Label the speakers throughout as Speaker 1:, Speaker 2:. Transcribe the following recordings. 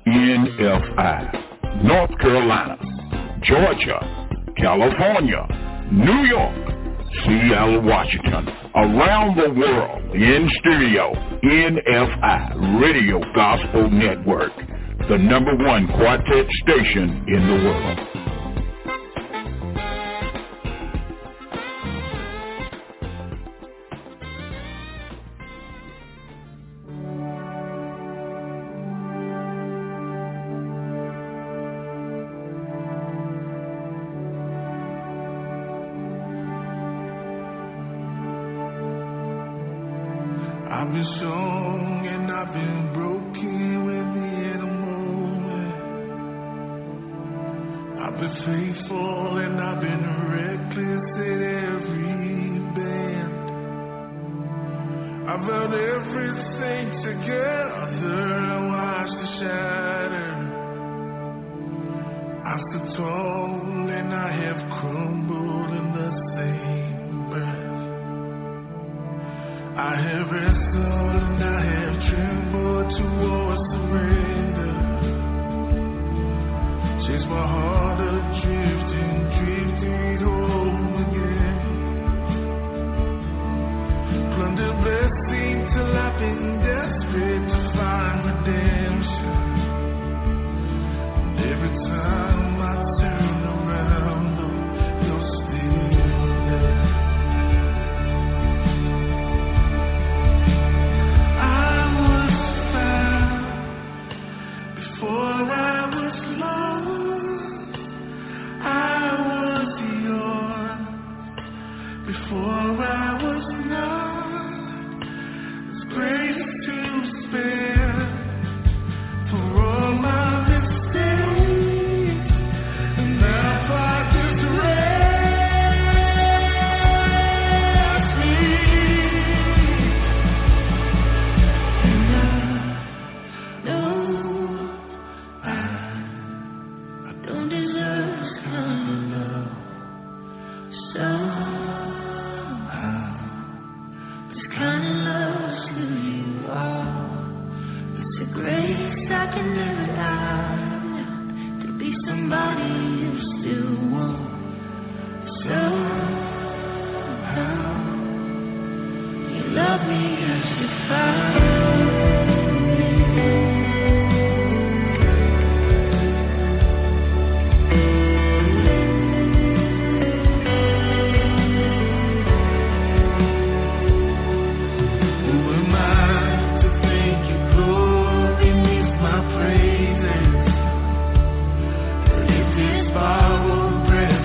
Speaker 1: NFI, North Carolina, Georgia, California, New York, Seattle, Washington, around the world, in stereo, NFI, Radio Gospel Network, the #1 quartet station in the world.
Speaker 2: I've been strong and I've been broken within a moment. I've been faithful and I've been reckless in every bend. I've held everything together and watched it shatter. I've stood tall and I have crumbled in the same breath. I have wrestled and I have trembled towards surrender. Chased my heart adrift and drifted home again. Plundered blessing till I've been desperate to find redemption. And every time I turn around, Lord, you're still there. Before I was lost, I was yours. Before I was not, there's grace to spare for all my mistakes. And now I just rest me. And I know don't deserve this kind of love. Somehow, this kind of love's who you are. It's a grace I can never earn to be somebody you still want. Somehow, you love me as you found me. Power, breath.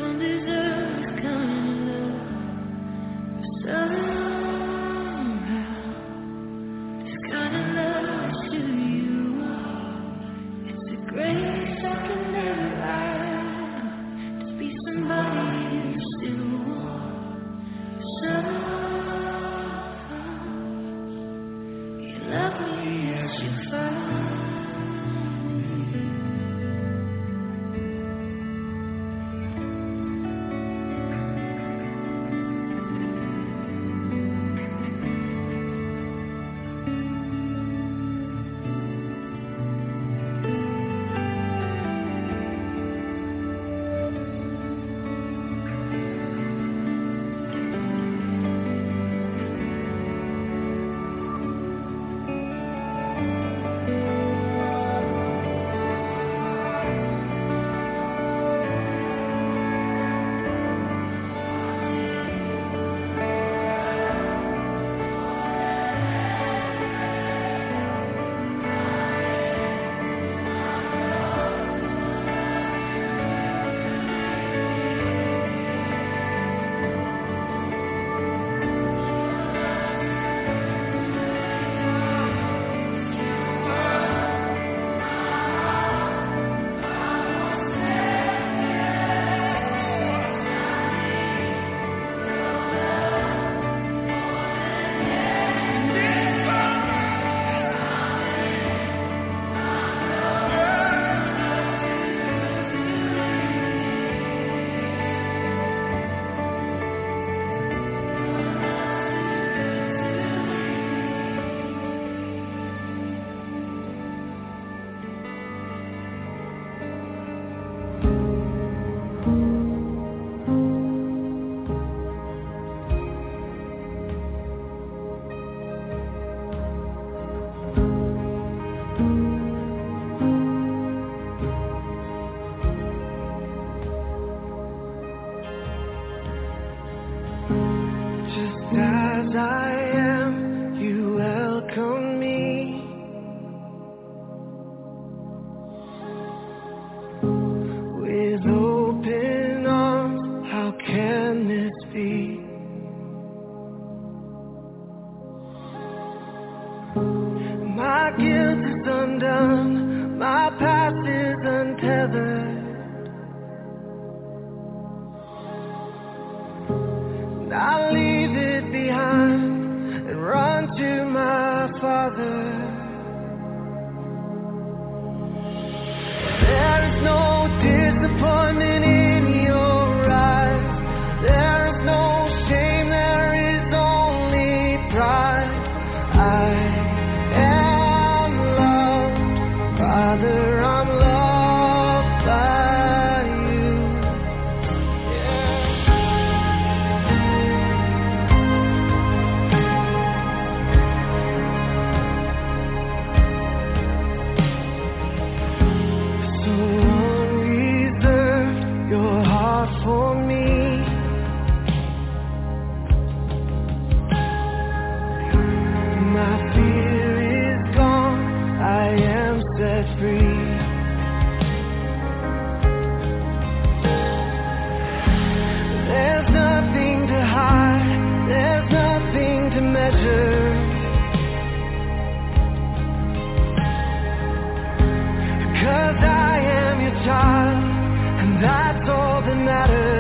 Speaker 3: That's all that matters.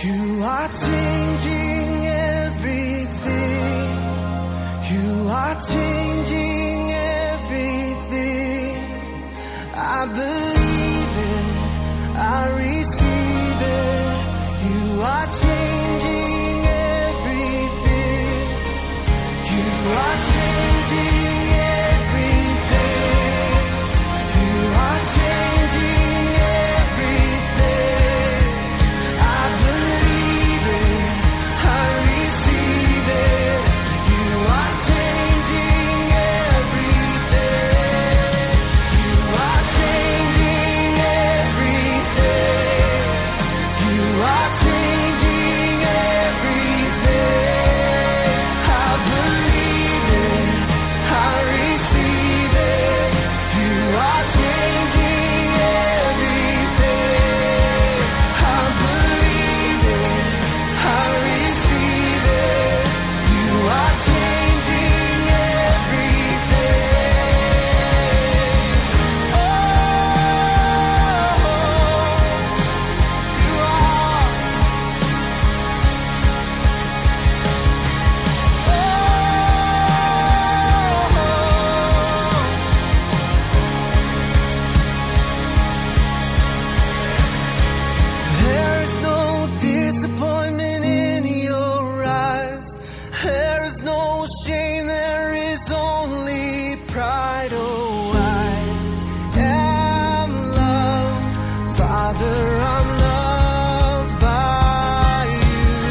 Speaker 2: You are changing everything. You are changing everything. I believe it. I receive it. You are changing everything. You are changing everything. You are changing everything. I believe it. I receive it. You are changing everything. You are changing everything. You are changing everything. I believe it. I receive it. You are changing everything. I believe it. I receive it. You are changing everything. Oh, you are. There is no disappointment in your eyes. There is no shame, there is only pride. Oh, I am loved, Father, I'm loved by you.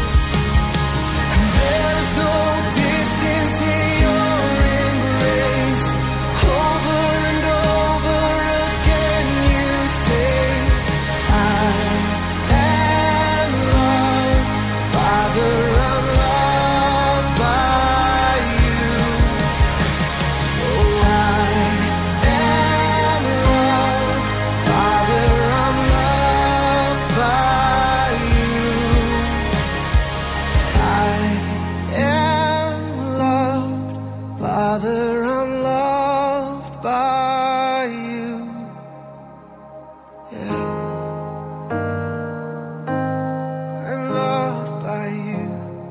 Speaker 2: There is no distance in your embrace. Over and over again you say, I am loved, Father, I'm loved by you. Oh, I am loved, Father, I'm loved by you. I am loved, Father, I'm loved by you. Yeah, I'm loved by you.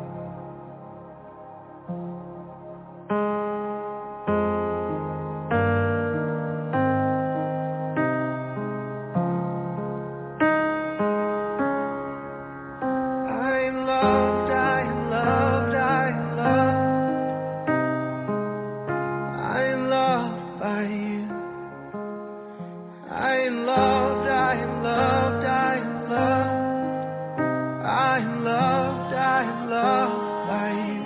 Speaker 2: I'm loved, I'm loved, I'm loved. I'm loved by you. I'm loved, I'm loved, I'm loved. I'm loved, I'm loved by you.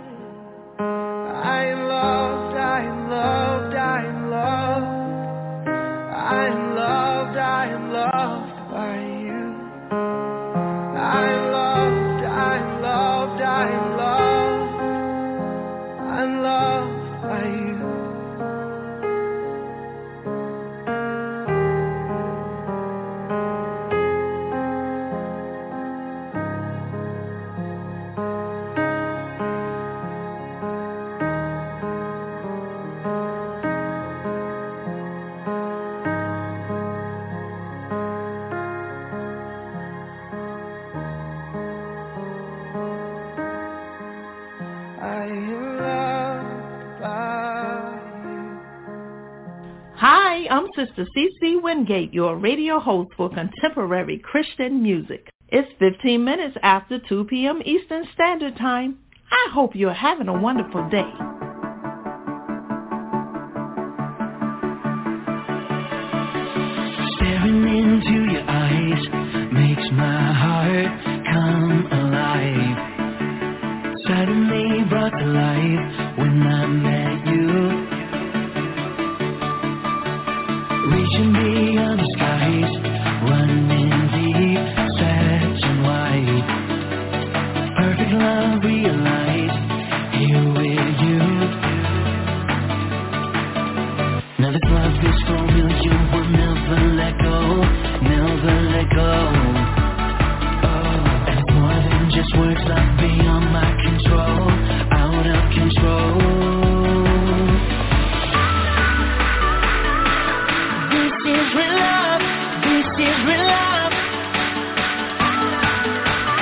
Speaker 2: I'm loved, I'm loved, I'm loved. I'm loved, I'm loved by you. I'm loved, I'm loved, I'm loved. I'm loved by you. I am loved by you.
Speaker 3: Hi, I'm Sister CC Wingate, your radio host for contemporary Christian music. It's 15 minutes after 2 p.m. Eastern Standard Time. I hope you're having a wonderful day.
Speaker 2: Staring into your eyes makes my heart come alive. Suddenly brought to life when I met you. Reaching beyond the skies, running deep, searching wide. Perfect love realized, here with you. Now this love is familiar, will never let go, never let go. And it's more than just words, love beyond my control, out of control. This is real love, this is real love.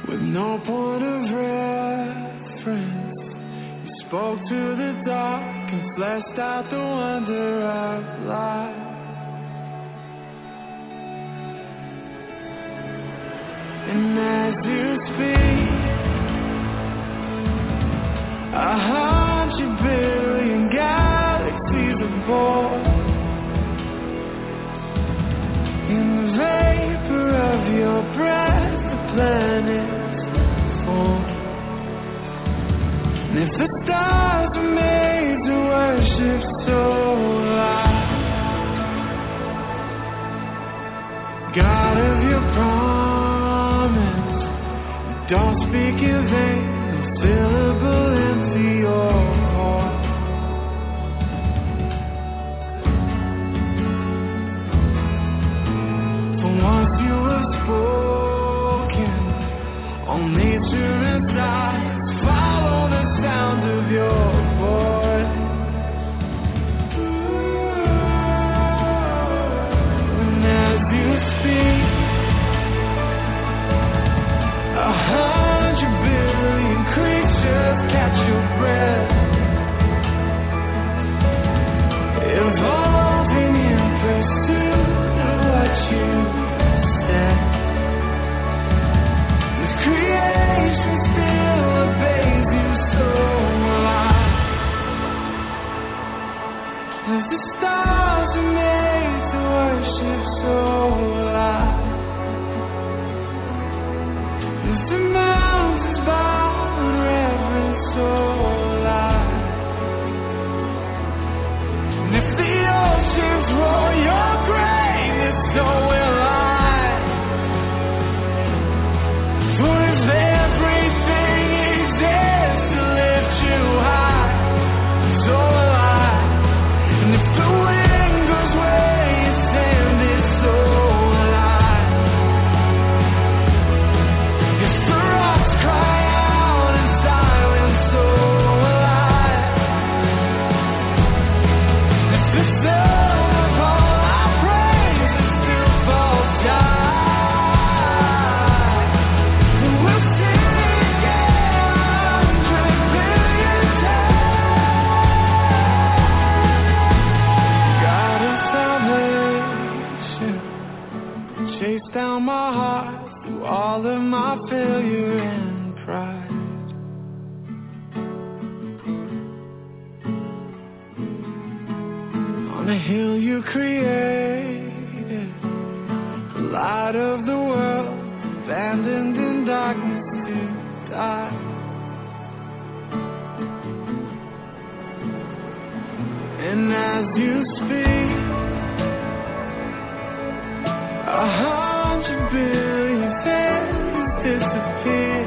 Speaker 4: with no point of reference. You spoke to the dark and fleshed out the wonder of life. And as you speak, 100 billion galaxies are born in the vapor of your breath. The planets form. And if the stars are made to worship so light, God of your promise, don't speak in vain, no syllable empty your heart. For once you have spoken, all nature and science follow the sound of your voice. And as you speak, 100 billion creatures catch your breath, evolving in pursuit of what you said. This creation still obeys you so loud. As the stars are made to worship so loud. As the mountains bow in reverence so loud. And if the oceans roar your greatness, so will I. For if everything exists to lift you high, so will I. And if the wind goes where you stand, it's so will I. If the rocks cry out in silence, so will I. If the sun of all our praises still falls down, then we'll sing again 100 billion times. God of salvation, chase down my heart through all of my failure and pride. On a hill you created, the light of the world, abandoned in darkness to die. And as you speak, 100 billion faces disappear,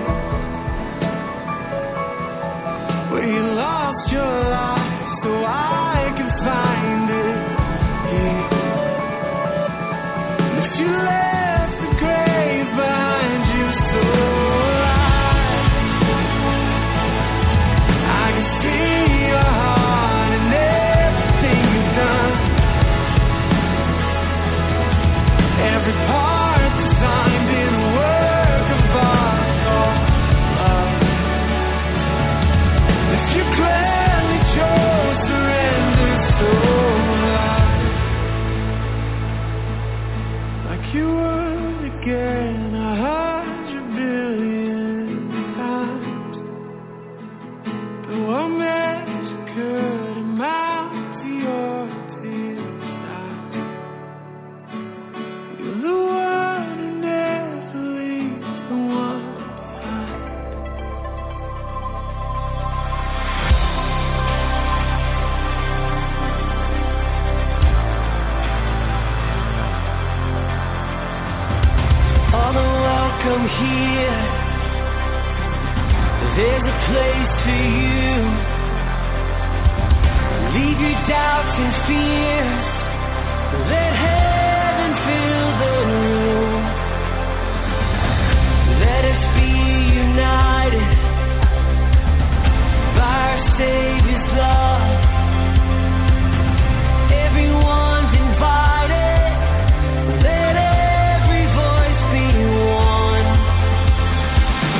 Speaker 4: where you lost your life so I can find it here. And if you left the grave behind you so alive, I can see your heart and everything you've done. Every part designed in a work of art or love. If you gladly chose surrender so loud, like you would again 100 billion times, though a measure could amount to your tears. You're the one who never leaves the one behind. All the welcome here, there's a place for you. Leave your doubts and fears, let heaven fill the room. Let us be united by our Savior's love. Everyone's invited, let every voice be one.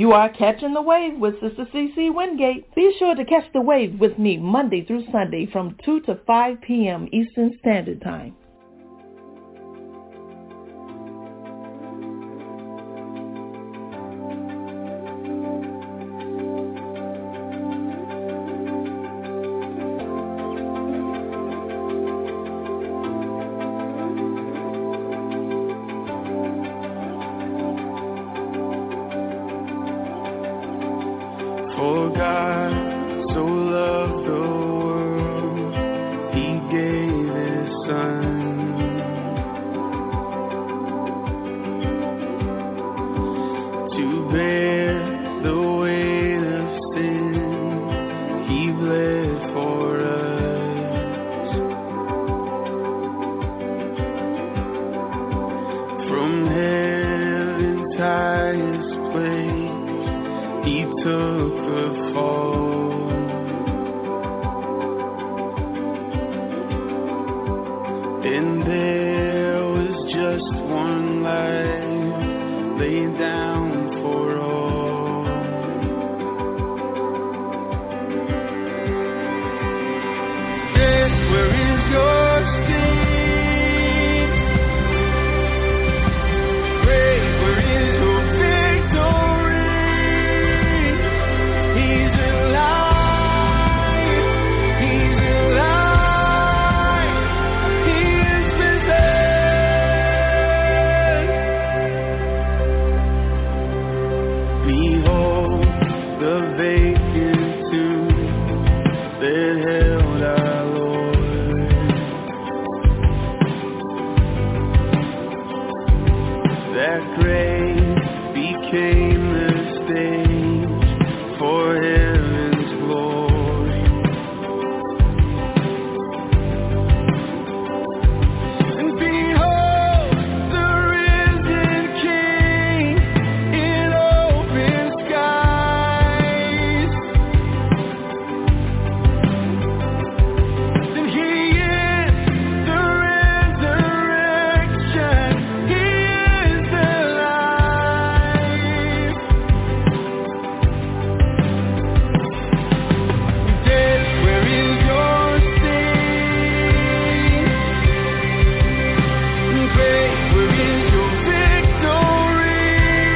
Speaker 3: You are catching the wave with Sister CC Wingate. Be sure to catch the wave with me Monday through Sunday from 2 to 5 p.m. Eastern Standard Time.
Speaker 4: For God so loved the world, He gave His Son, to bear the weight of sin. He bled for us. From heaven's highest place, He took the fall. And there was just one life laid down for all. Death, where is your sting? Grave, where is your victory? He's alive, He's alive, He is risen. Behold the vacant tomb that held our Lord. That grave became the stage for heaven's glory. And behold the risen King in open skies. And He is the resurrection, He is alive. Death, where is your sting? Grave, where is your victory?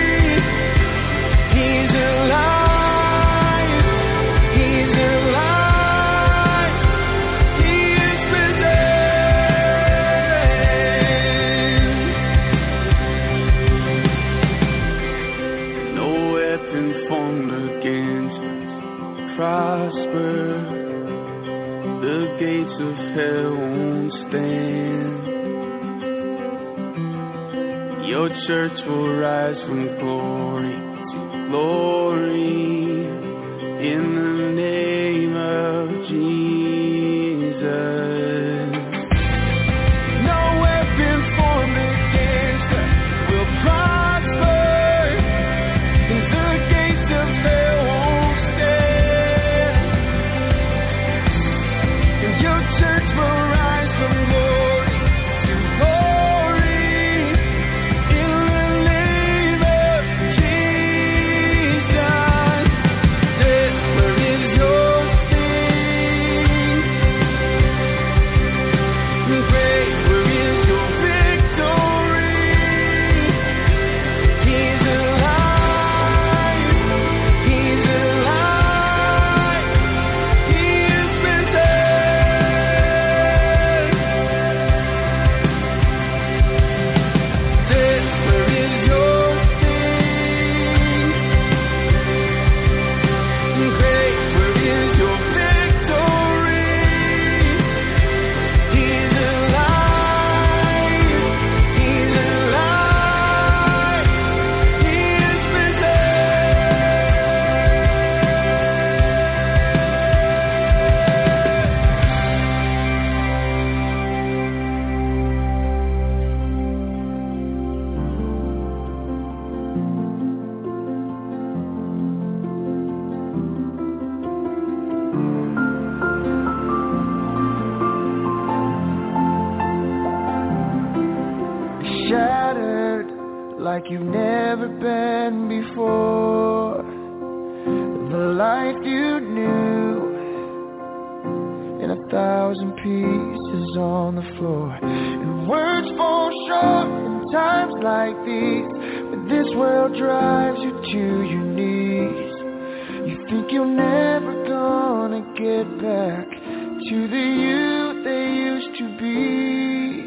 Speaker 4: He's alive, He's alive, He is risen. No weapon formed against us prosper. The gates of hell won't stand. Your church will rise from glory to glory in the name of Jesus. No weapon formed against us will prosper, and the gates of hell won't stand. And your church will rise from glory to glory in the name of Jesus. Death, where is your sting? Grave, where is your victory? He's alive, He's alive, He is risen. Death, where is your sting? Grave, where is your victory? He's alive, He's alive, He is risen. Shattered like you've never been before. life you knew, and 1,000 pieces on the floor. And words fall short in times like these, when this world drives you to your knees. You think you're never gonna get back to the you they used to be.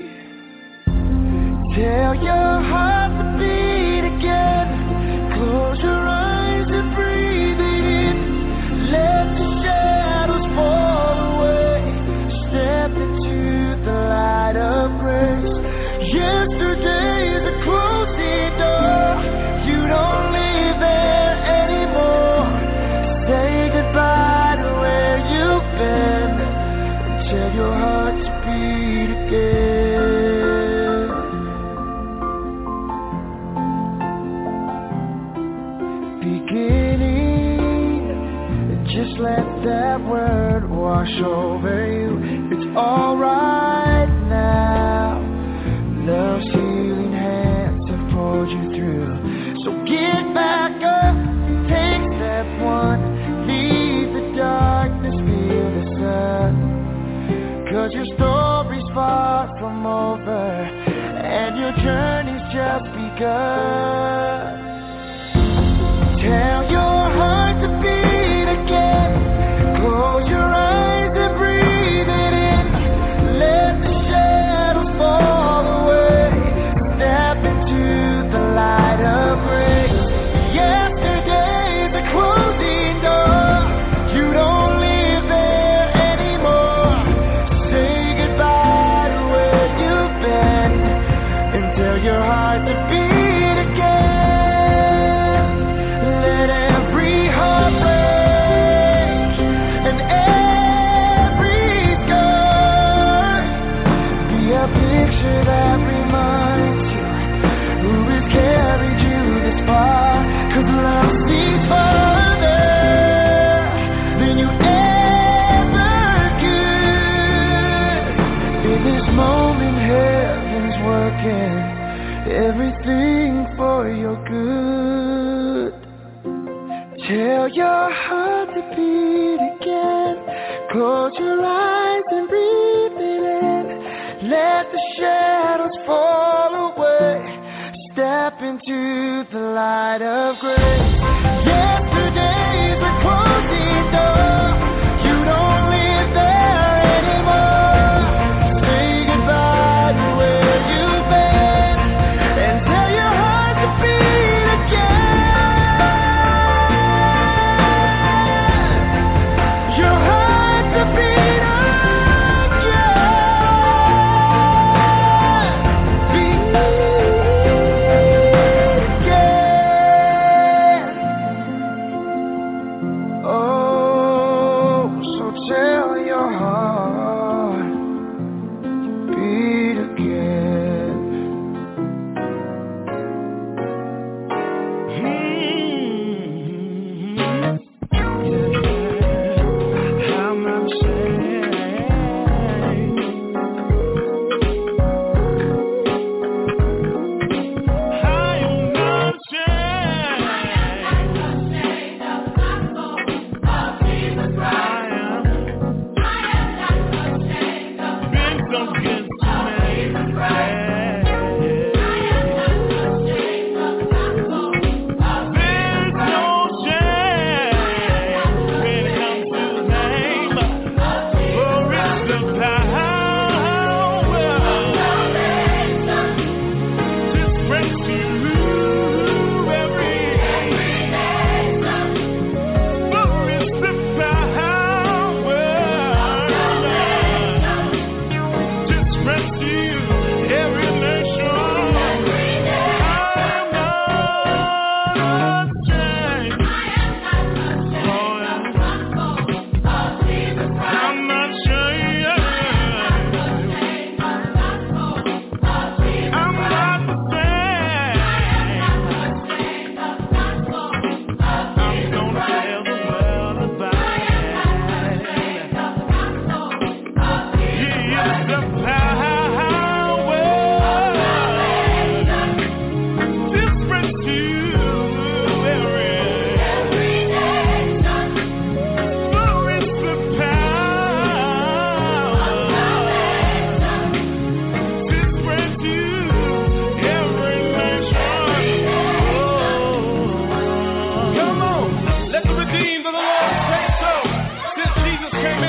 Speaker 4: Tell your heart to beat again. Close your eyes and breathe it in. Let the shadows fall away. Step into the light of grace. Yesterday's a closing door. You don't live there anymore. Say goodbye to where you've been, and tell your heart to beat again. Just let that word wash over you. It's alright now. Love's healing hands have pulled you through. So get back up, take step one. Leave the darkness, feel the sun. 'Cause your story's far from over, and your journey's just begun. Tell your heart to beat again. Close your eyes and breathe it in. Let the shadows fall away. Step into the light of grace. Yesterday's a closing door. You don't live there anymore. Say goodbye to where you've been, and tell your heart to beat again. Let every heart break and every scar be a picture that reminds you who has carried you this far. 'Cause love sees farther than you ever could. In this moment, heaven's working everything for your good. Tell your heart to beat again. Close your eyes and breathe it in. Let the shadows fall away. Step into the light of grace. Yesterday's a closing door. You don't live there anymore. Say goodbye to where you've been, and tell your heart to beat again. Your heart to beat again. Beat again.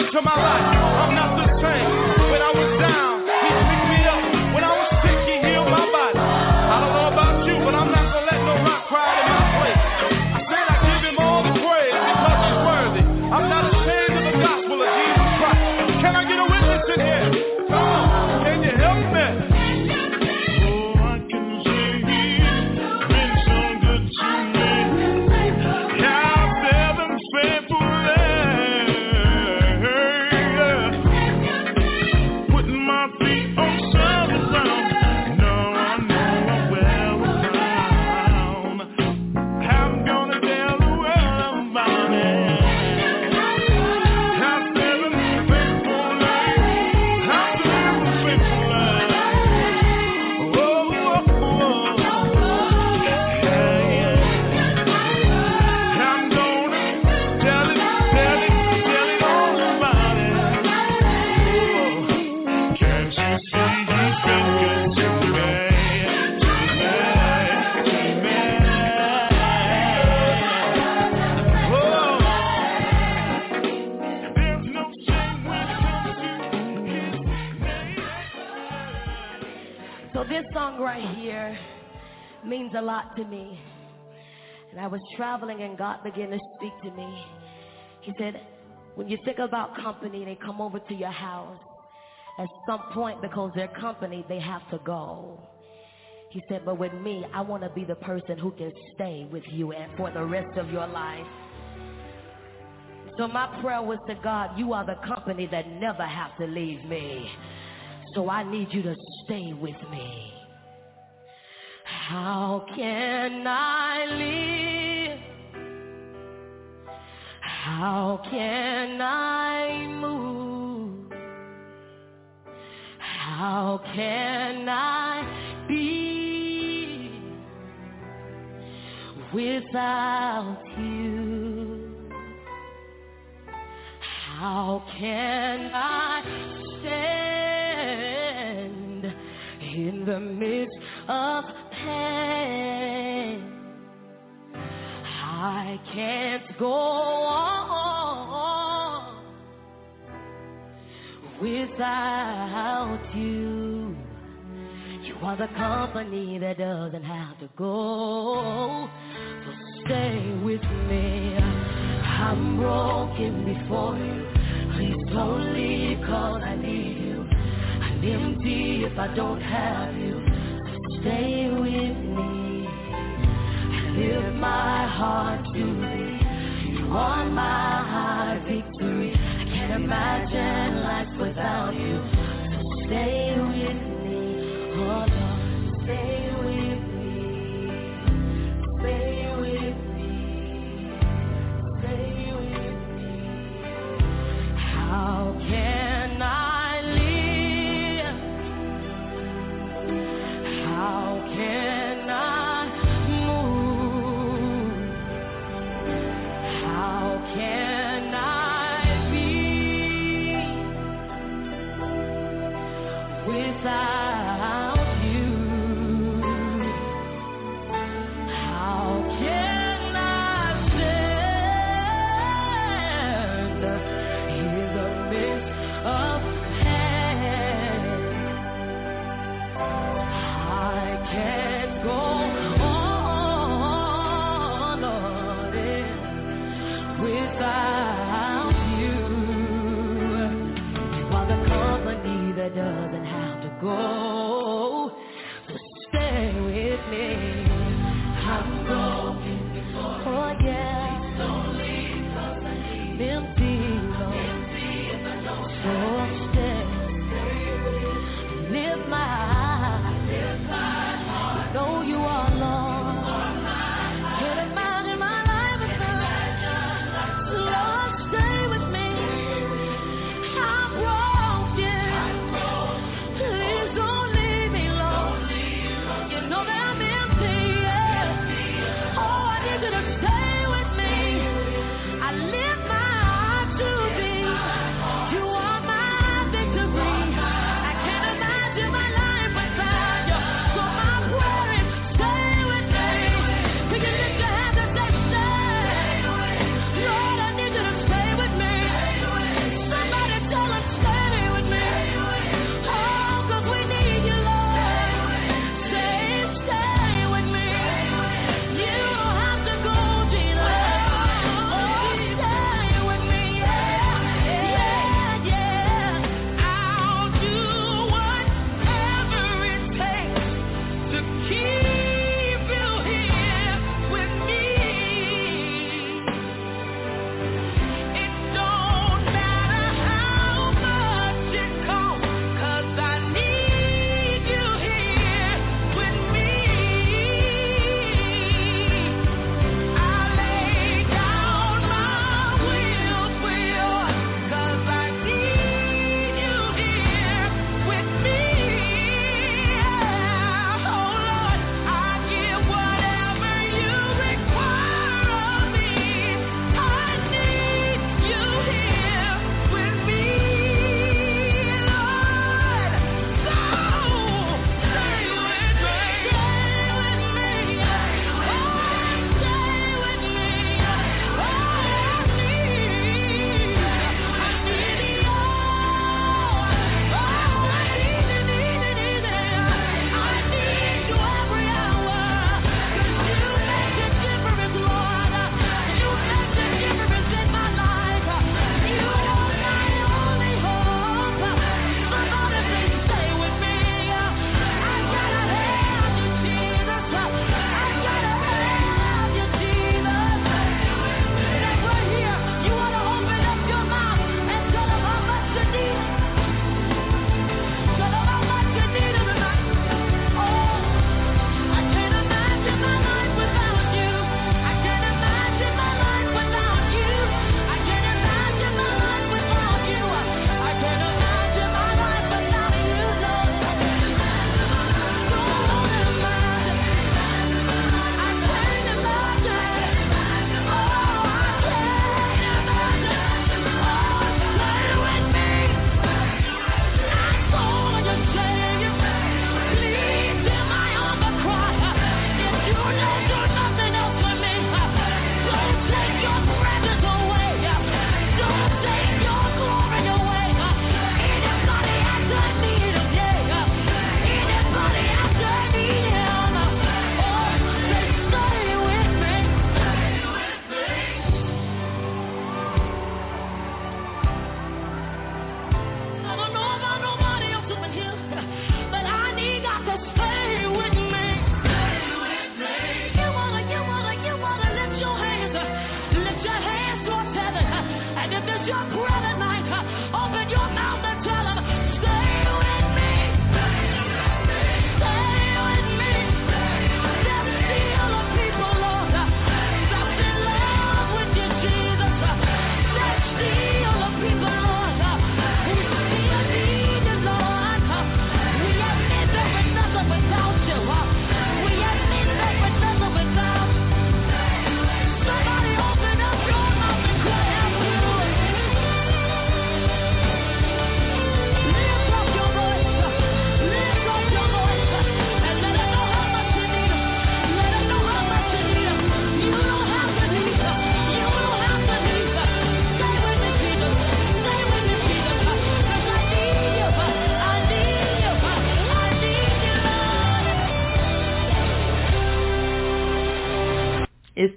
Speaker 4: into my life. I'm not the same. When I was down, he picked me up. When I was sick, he healed my body. I don't know about you, but I'm not gonna let no rock cry in my place. I said I give him all the praise because he's worthy. I'm not ashamed of the gospel of Jesus Christ. Can I get a witness in here? Come on, can you help me?
Speaker 5: Means a lot to me. And I was traveling and God began to speak to me. He said, when you think about company, they come over to your house. At some point, because they're company, they have to go. He said, but with me, I want to be the person who can stay with you and for the rest of your life. So my prayer was to God, you are the company that never have to leave me. So I need you to stay with me. How can I live? How can I move? How can I be without you? How can I stand in the midst of pain? I can't go on without you. You are the company that doesn't have to go. So stay with me. I'm broken before you. Please don't leave, 'cause I need you. I'm empty if I don't have you. Stay with me. I lift my heart to thee. You are my high victory. I can't imagine life without you. So stay with me. Oh Lord, stay with me. Stay with me. Stay with me. How can I live? How can I move? How can I be without you? How can I stand in the midst of pain? I can't go on, Lord, without you. You are the company that doesn't have to go.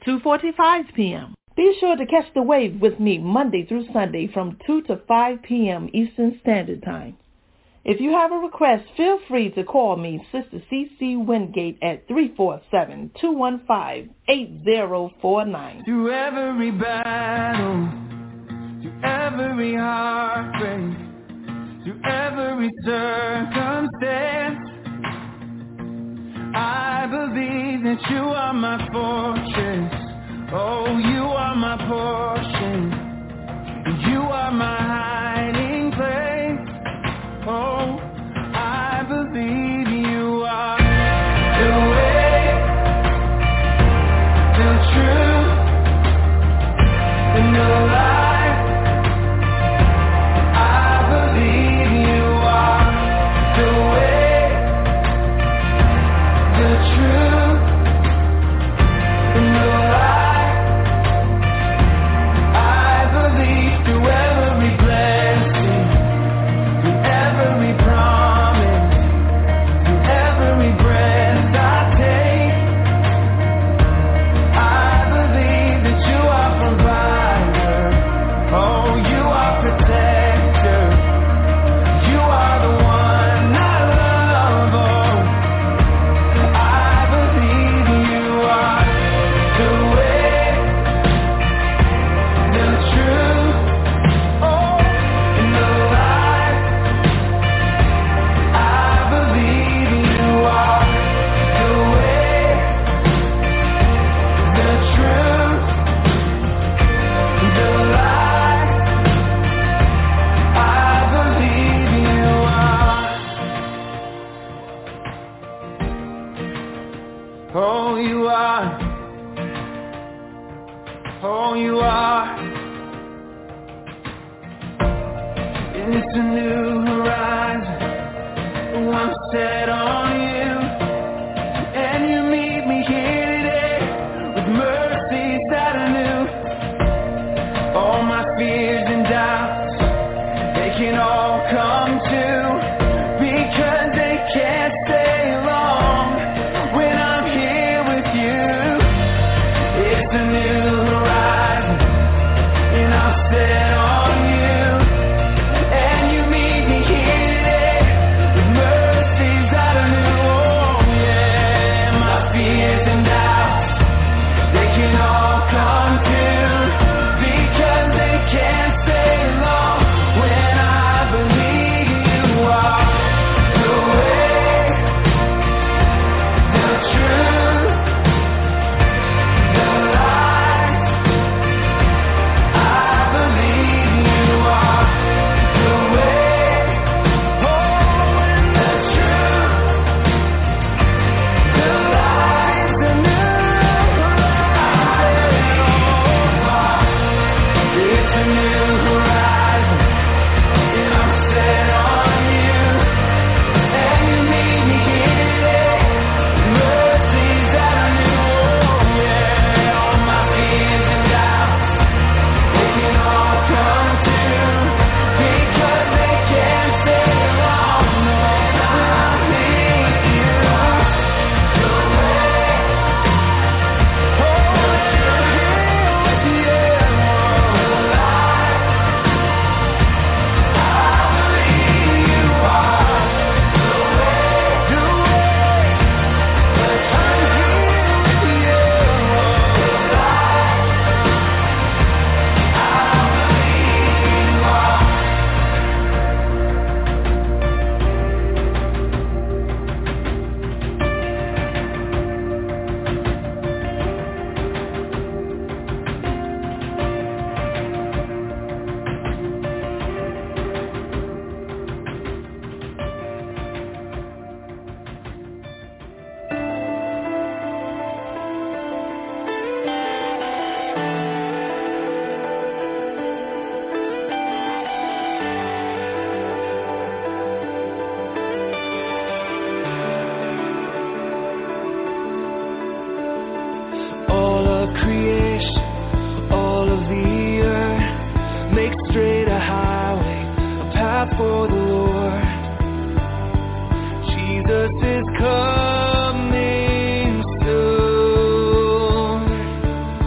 Speaker 3: 2:45 p.m. Be sure to catch the wave with me Monday through Sunday from 2 to 5 p.m. Eastern Standard Time. If you have a request, feel free to call me, Sister C.C. Wingate, at 347-215-8049.
Speaker 4: Through every battle, through every heartbreak, through every circumstance, I believe that you are my fortress. Oh, you are my portion. You are my hiding place. Oh, I believe you are the way, the truth, and the life. I believe you are the way, the truth, and the life. I believe through every blessing, through every promise, through every breath I take. I believe that you are provider. Oh, you are protector. You are the one I love. Oh, I believe you are the way, the truth, oh, and the life. I believe you are the way, the truth, the life. I believe you are. Oh, you are. Oh, you are. It's a new horizon. Oh, I'm set on you. And you meet me here today with mercies that are new. All my fears and doubts, they can all come true, because they can't stay long when I'm here with you. It's a new horizon, and I'm set on you. And you meet me here today with mercies that are new. Oh yeah, my fears and doubts, they can all come true, because they can't stay long when I believe you are the way, the truth, the life. I believe you are the way, oh, and the truth, the life, the new horizon. It's a new horizon, and I'm set on you. And you meet me here today, mercies that are new. Oh yeah, all my fears and doubts, they can all come true, because they can't stay long when I'm with you. The way, oh, and with you, the life. I believe you are the way, the way. I'm here with you, the life. I believe you are. All of creation, all of the earth, make straight a highway, a path for the Lord. Jesus is coming soon.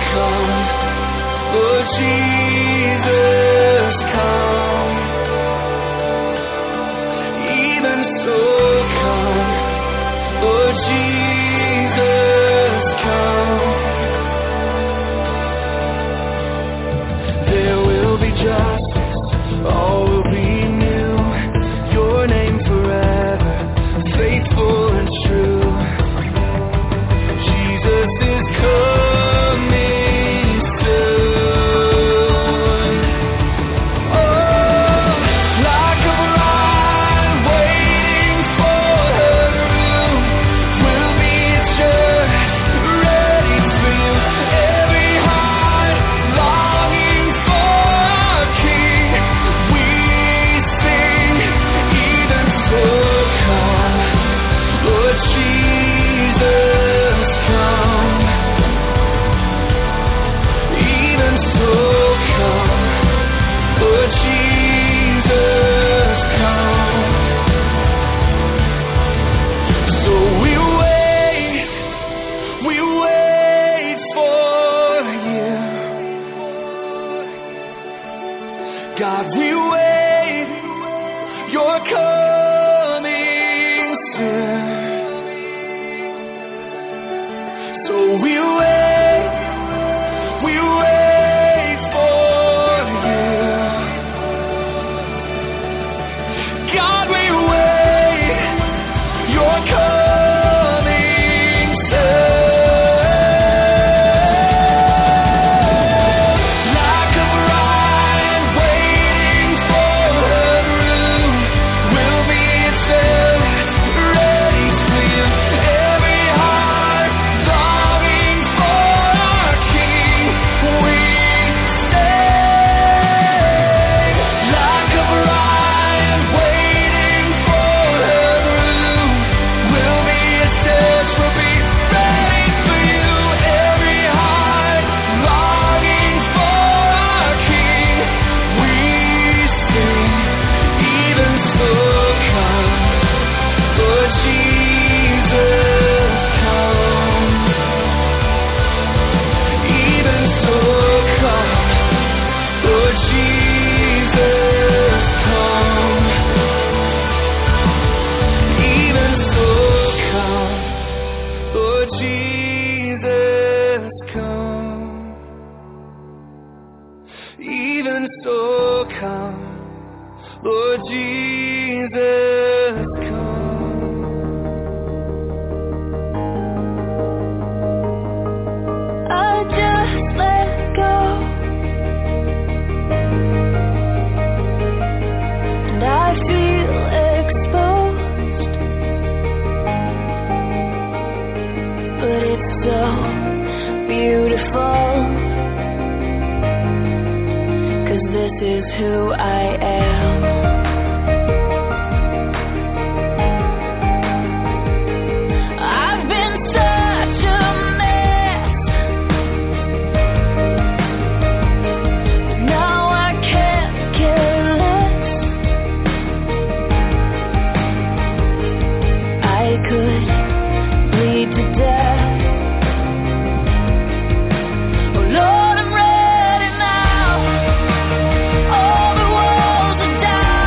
Speaker 4: come, Lord Jesus, come. Even so, come, Lord Jesus, come. There will be justice, all will be new. Your name forever, faithful and true. Jesus is coming soon. Oh, like a bride waiting for her groom, we'll be at church, ready for you. Every heart longing for our King, we sing, even so come, Lord Jesus, come. Even so come, Lord Jesus, come. So we wait for you. God, we wait, you're coming soon. So we wait for you. God, we wait, you're coming soon. Like a bride waiting for her groom, we'll be at church, ready for you. Every heart longing for our King, we sing. Like a bride waiting for her groom, we'll be at church, we'll be ready for you. Every heart longing for our King, we sing. Even so come, Lord Jesus, come. Even so come, Lord Jesus, come. Even so come, Lord Jesus, come. Even so come, Lord Jesus, come.
Speaker 2: I just let go, and I feel exposed, but it's so beautiful, 'cause this is who I am. I've been such a mess, now I can't care less. I could bleed to death. Oh Lord, I'm ready now. All the walls are down.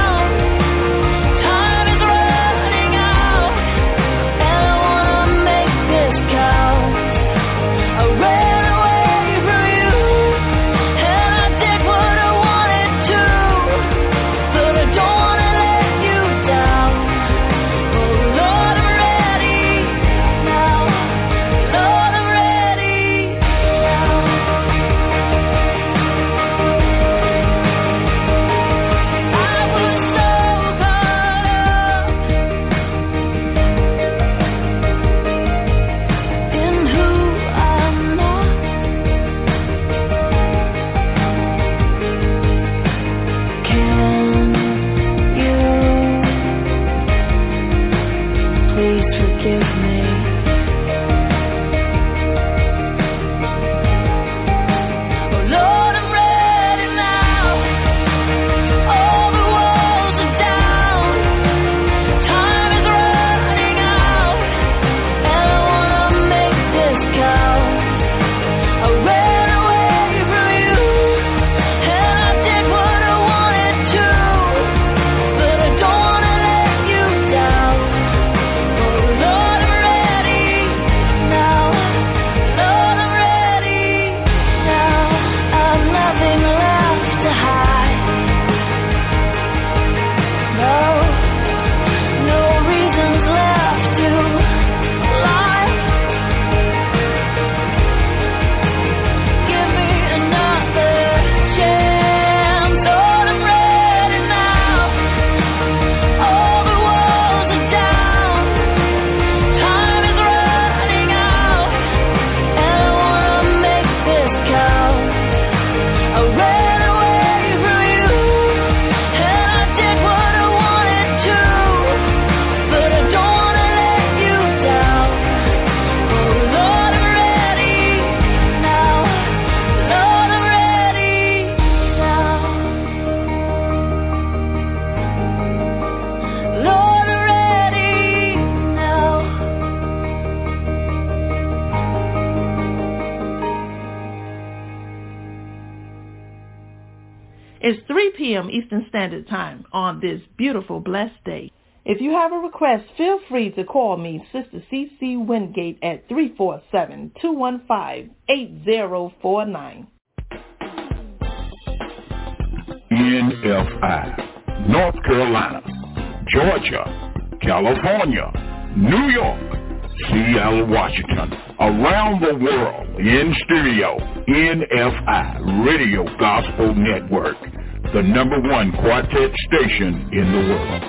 Speaker 3: It's 3 p.m. Eastern Standard Time on this beautiful, blessed day. If you have a request, feel free to call me, Sister C.C. Wingate, at 347-215-8049.
Speaker 1: NFI, North Carolina, Georgia, California, New York, Seattle, Washington, around the world, in stereo, NFI, Radio Gospel Network, the #1 quartet station in the world.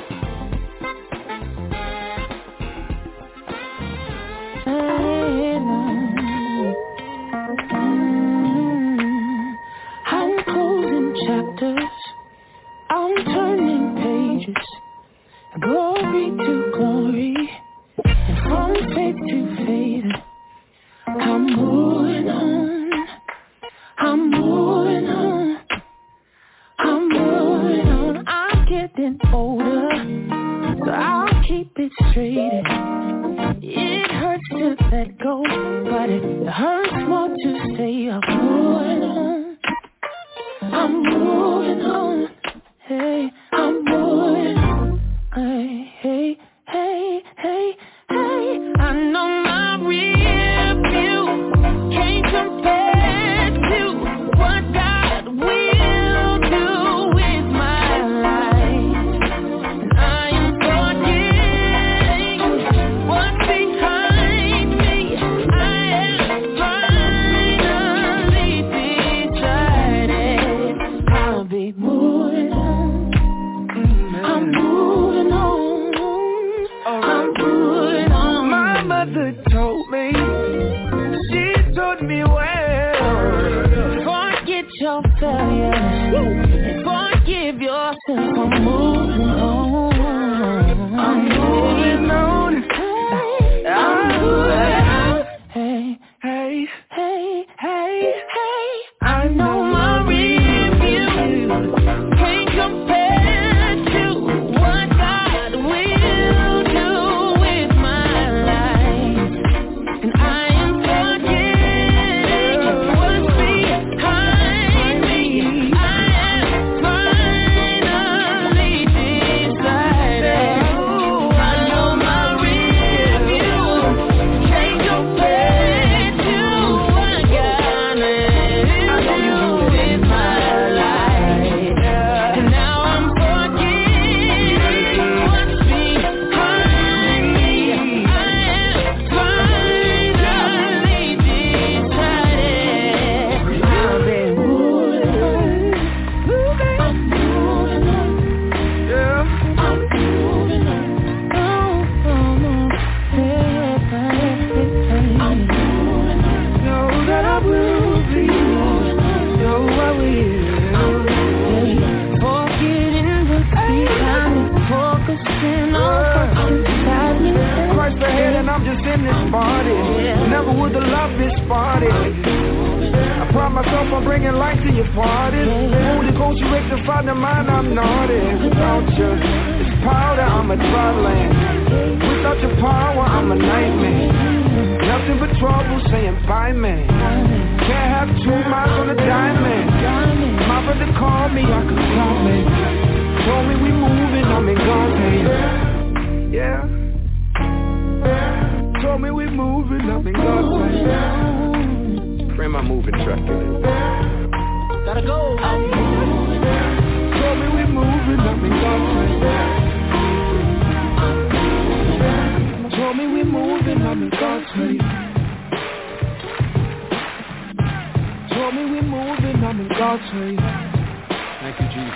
Speaker 2: I'm closing chapters, I'm turning pages, glory to glory, and from faith to faith, I'm moving on, I'm moving on, I'm moving on. I'm getting older, so I'll keep it straight. It hurts to let go, but it hurts more to say I'm moving on, I'm moving on, hey, I'm moving on, hey, hey, hey, hey, hey. I know my real view can't compare to what God will do with my life. And I am forgetting what's behind me. I am finally decided I'll be moving on. I'm moving on. I'm moving on.
Speaker 4: My mother told me, she told me well,
Speaker 2: Forget your failures and forgive yourself. I'm moving on.
Speaker 4: I'm moving on. I'm moving on.
Speaker 2: Hey,
Speaker 4: Hey,
Speaker 2: hey, hey, hey. I know my review can't compare to what God will do with my life. And I am forgetting what's behind me. I am finally decided. I know my review can't compare to what God will do with my life. And now I'm forgetting what's behind me. I am finally decided. I've been moving on. I'm moving on.
Speaker 4: yeah.
Speaker 2: I'm moving on. I'm moving on.
Speaker 4: Know that I will be. Know I will.
Speaker 2: Forgetting what's behind me, focusing on what's inside me.
Speaker 4: Christ ahead and I'm just in this party. Never would the love this party. I pride myself on bringing light to your parties. Holy Ghost, you rectify the mind, I'm naughty. Without you, it's powder, I'm a dry land. Without your power, I'm a nightmare. Nothing but trouble saying bye, man. Can't have 2 miles on a diamond. My brother called me, I could call me. Told me we moving, I'm in God's hands. Yeah. Told me we moving, I'm in God's hands. Bring my moving truck in.
Speaker 2: Gotta go.
Speaker 4: Told me we moving, I'm in God's hands. Told me we moving, I'm in God's hands. Told me we moving, I'm in God's hands. Thank you, Jesus.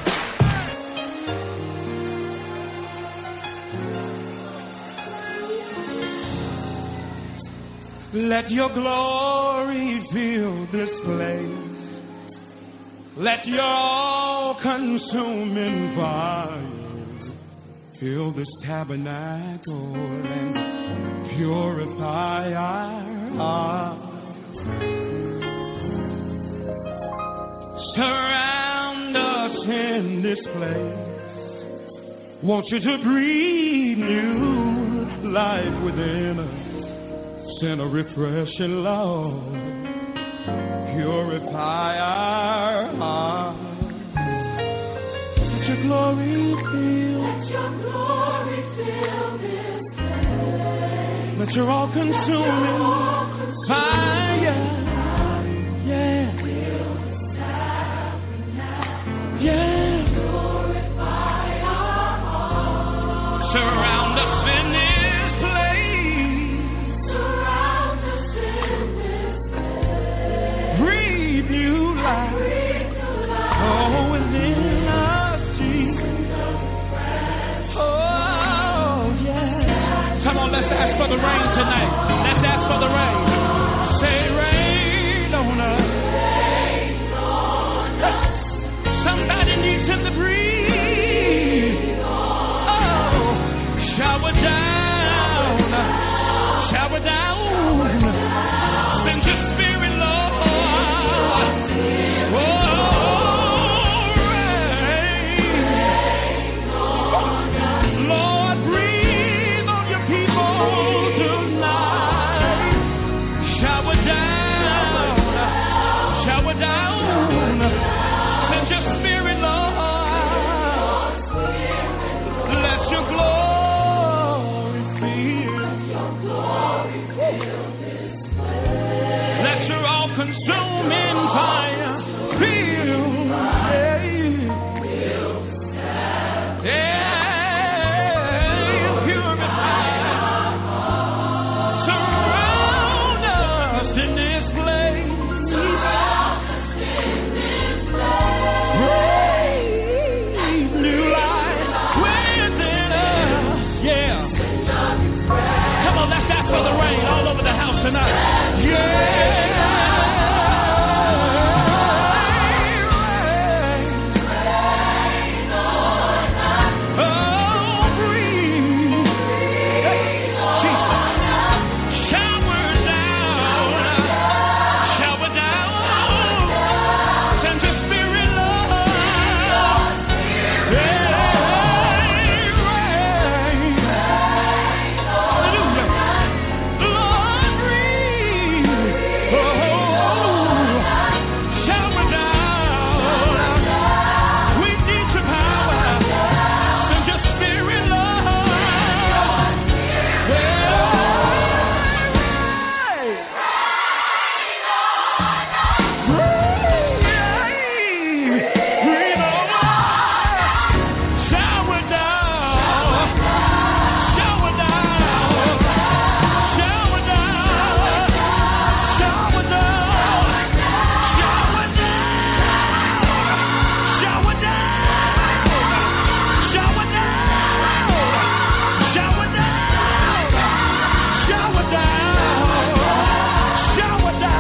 Speaker 6: Let your glory fill this place. Let your all-consuming fire fill this tabernacle and purify our hearts. Surround us in this place. Want you to breathe new life within us. Send a refreshing love. Purify our hearts. your glory fill. Let your all-consuming fire, yeah, yeah, surround us in this place. Breathe new life, oh, within us, Jesus. Oh, yeah. Come on, let's ask for the rain tonight. Let's ask for the rain. Say rain on us. Somebody needs him to breathe. Oh, shower down. Shower down. Send your spirit, Lord. Oh, rain. Lord, breathe on your people tonight. Shower down. Shower down. Send your spirit, Lord. Let your glory fill. Let your all-consuming fire fill. Yeah, purify. Surround us in this place. Breathe new life within us. Yeah. Come on, let's ask for the rain all over the house tonight. Yeah. Oh, breathe. Jesus. Shower down. Shower down. Send your spirit, Lord. Yeah. Rain. Hallelujah. Lord, breathe. Oh, shower down. We need your power. Send your spirit, Lord. Breathe on us. Shower down. Shower down. Shower down. Shower down. Shower down. Shower down. Shower down. Shower down. Shower down. Shower down. Shower down. Shower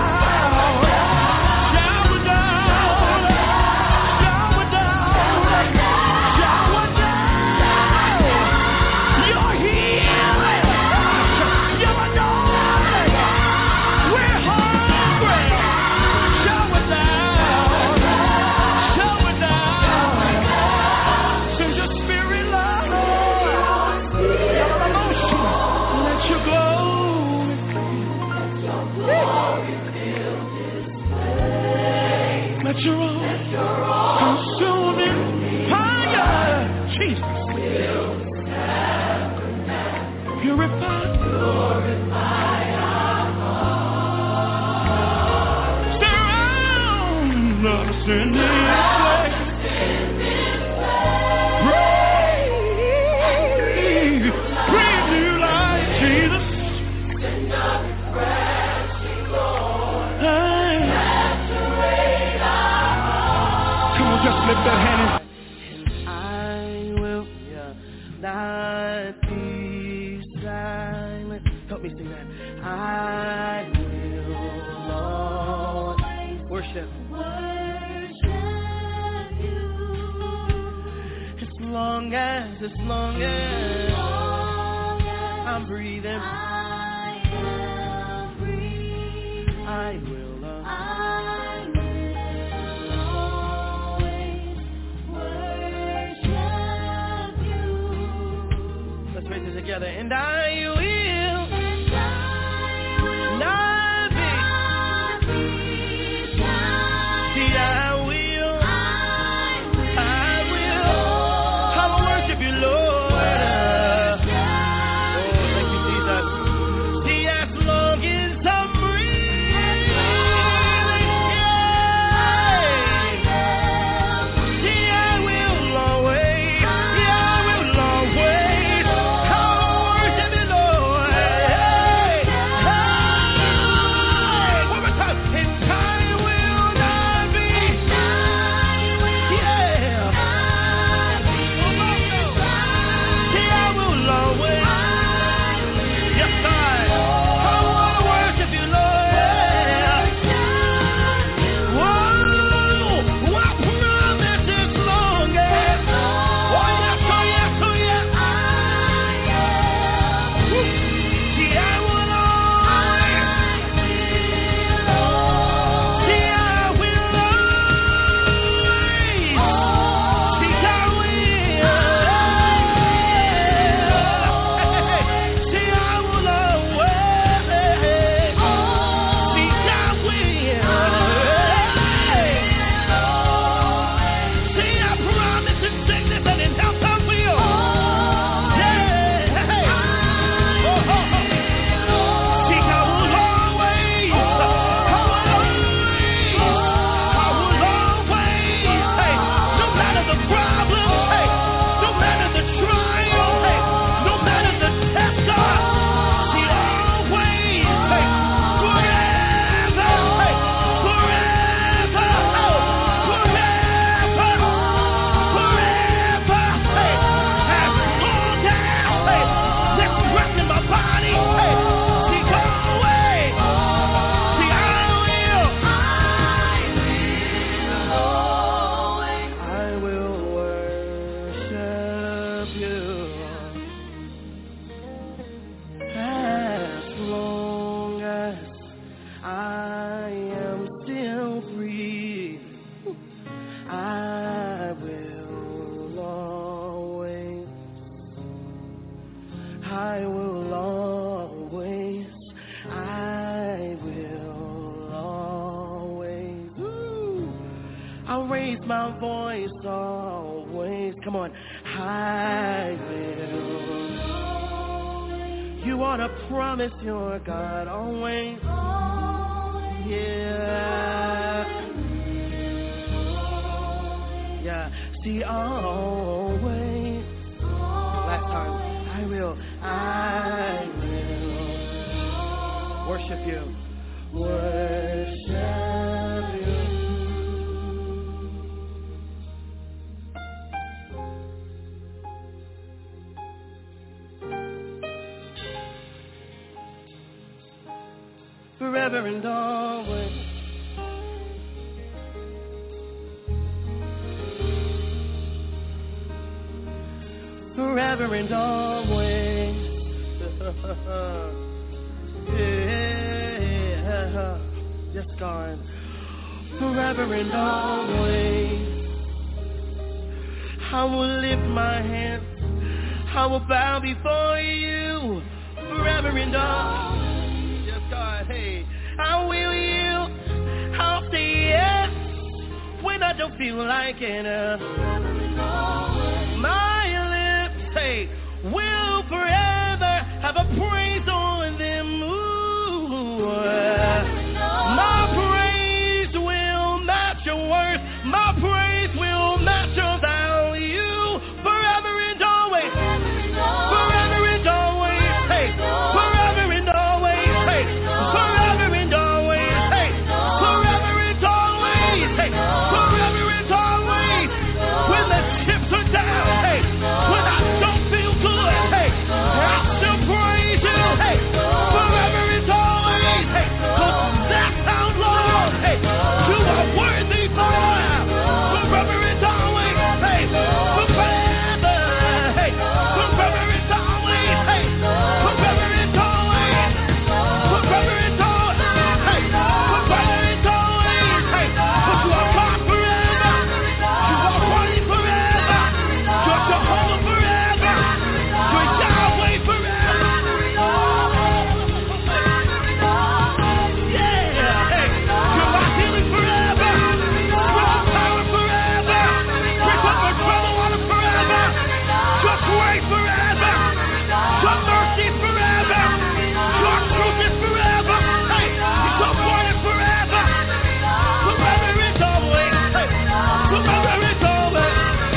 Speaker 6: down. Shower down. You're healing. You're anointing. We're hungry. Shower down. Shower down. Send your spirit, Lord. Let your glory let your all-consuming fire, Jesus, purify. Surround us in this place. Breathe, breathe new life, Jesus. Come on, just lift that hand. I will not be silent. Help me sing that. I will, Lord, worship. As long as I'm breathing, I will, Lord. Let's raise it together. And I will not be. See, I will
Speaker 7: I am still free. I will always, I will always, I will always. Ooh. I'll raise my voice always. Come on. I will. You ought to promise your God always. Yeah. Yeah. See, always. Last time. I will worship you. Worship you. Forever and always. Forever and always. Yeah. Yes, God. Forever and always. I will lift my hands. I will bow before you. Forever and always. God, hey, I will yield, I'll say yes, when I don't feel like it, my lips, hey, will forever have a praise on them, ooh, my praise will match your worth, my praise will match your value, forever and always, forever and always, hey, forever and always. Forever and always, hey, forever and always, hey, forever and always, when the chips are down, hey, when I don't feel good, hey, I still praise you, hey, forever and always, hey, 'cause that's how long, hey, you are worthy for, forever and always, hey, forever, hey, forever and always, hey, forever and always. Forever and always, hey, forever and always, hey, but you are God forever, you are holy forever, you're Jehovah forever, you're Yahweh forever, yeah, hey, you're my healing forever, you're power forever, break up my trouble water forever, your grace forever, your mercy forever, your truth is forever. Hey, it's your morning forever. Forever and always. Hey, forever and always.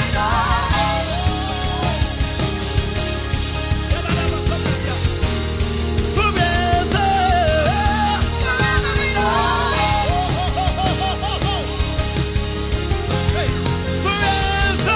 Speaker 7: Forever. Hey, forever.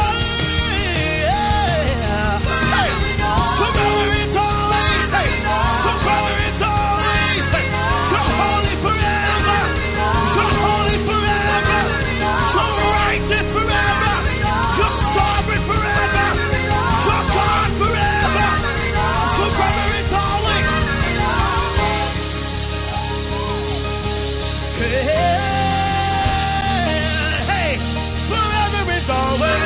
Speaker 7: Yeah. Hey, forever and always. Hey, forever and always. Hey, you're holy forever. You're holy forever. You're righteous forever. You're sovereign forever. You're God forever. Forever and always. Hey, hey, forever and always.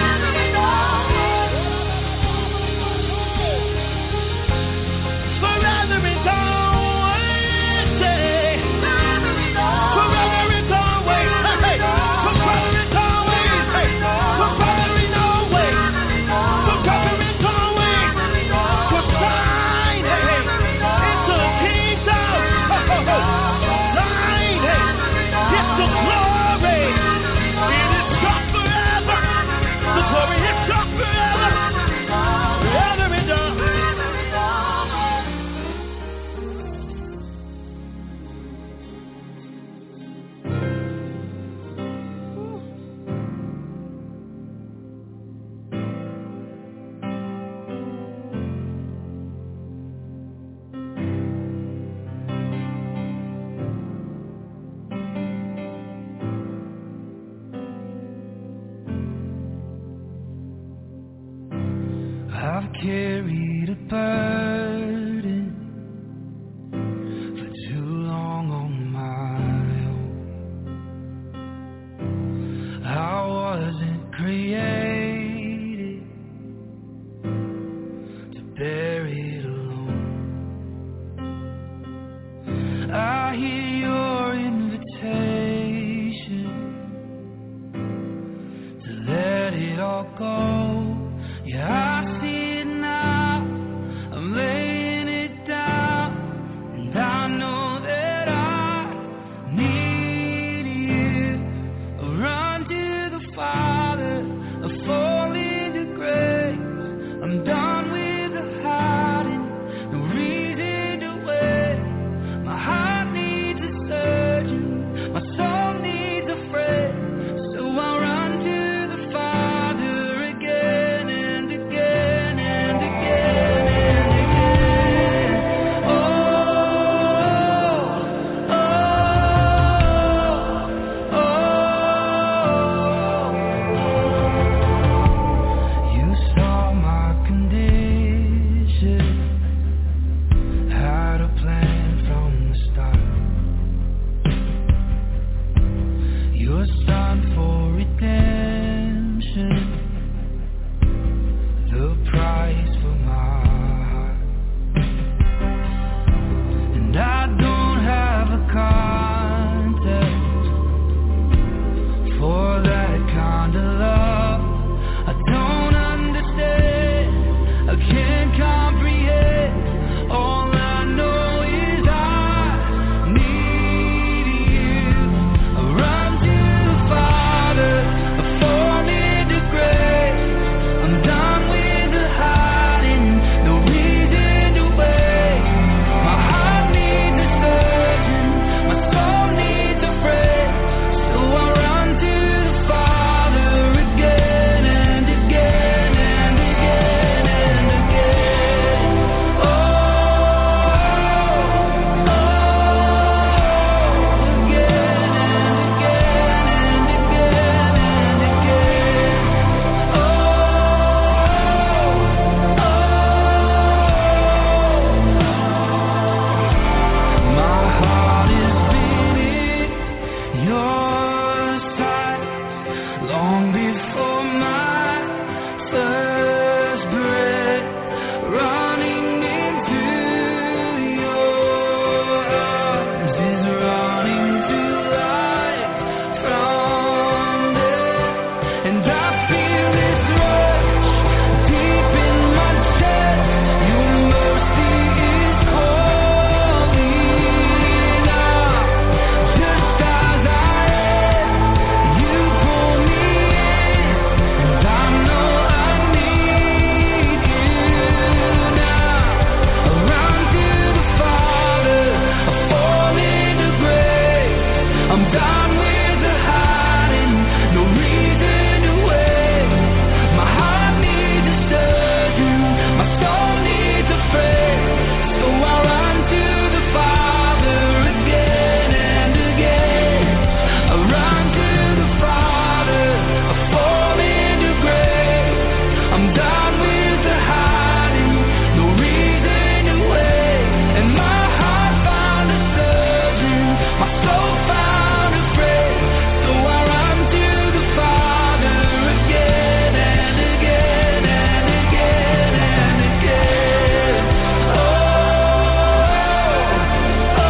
Speaker 7: Forever and always, say. Forever and always, hey. Forever and always, hey. Forever and always. Forever and always. For thine, hey, it's the kingdom. Thine, hey, it's the glory. It is yours forever. The glory is yours forever. Forever and always.
Speaker 4: I've carried a burden for too long on my all go. Yeah, I see it now. I'm laying it down, and I know that I need you. I run to the Father, I fall into grace. I'm done with the hiding, no reason to wait. My heart needs a surgeon, my soul needs a friend. So I run to the Father again and again and again and again. Oh, oh, oh. You saw my condition, had a plan from the start. Your son for redemption, the price for my heart. And I don't have a context for that kind of love. I don't understand, I can't comprehend. All I know is I need you. I run to the Father, I fall into grace. I'm done with the hiding, no reason to wait. My heart needs a surgeon, my soul needs a friend. So I run to the Father again and again and again and again. Oh, oh, again and again and again and again. Oh, my heart is beating your sight long before my first breath, running into your arms is running to life from death. And I feel this rush deep in my chest. Your mercy is calling out, just as I am. You pull me in, and I know I need you now. I run to the Father, I fall into grace. I'm done with the hiding, no reason to wait. My heart needs a surgeon, my soul needs a friend. So I run to the Father again and again. I run to the Father, I fall into grace. I'm done with the hiding, no reason to wait. And my heart found a surgeon, my soul found a friend. So I run to the Father again and again and again and again. Oh, oh,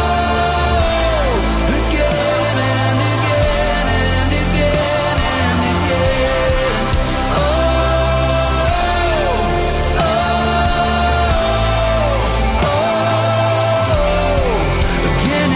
Speaker 4: again and again and again and again. Oh, again and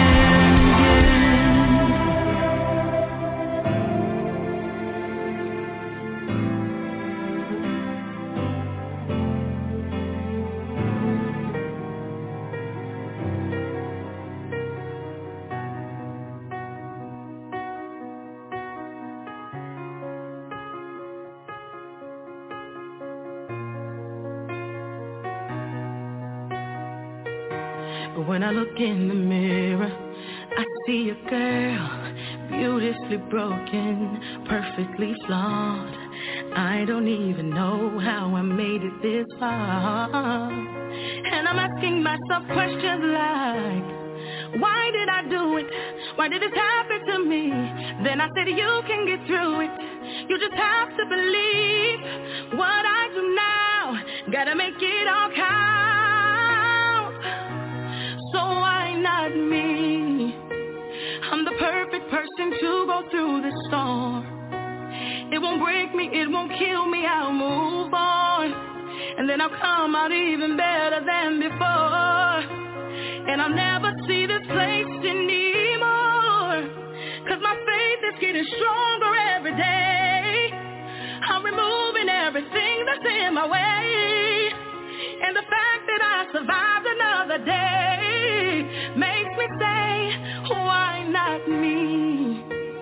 Speaker 2: But when I look in the mirror, I see a girl, beautifully broken, perfectly flawed. I don't even know how I made it this far. And I'm asking myself questions like, why did I do it? Why did this happen to me? Then I said, you can get through it. You just have to believe what I do now. Gotta make it all count. So why not me? I'm the perfect person to go through this storm. It won't break me, it won't kill me, I'll move on. And then I'll come out even better than before. And I'll never see this place anymore. Cause my faith is getting stronger every day. I'm removing everything that's in my way. And the fact that I survived another day makes me say, why not me?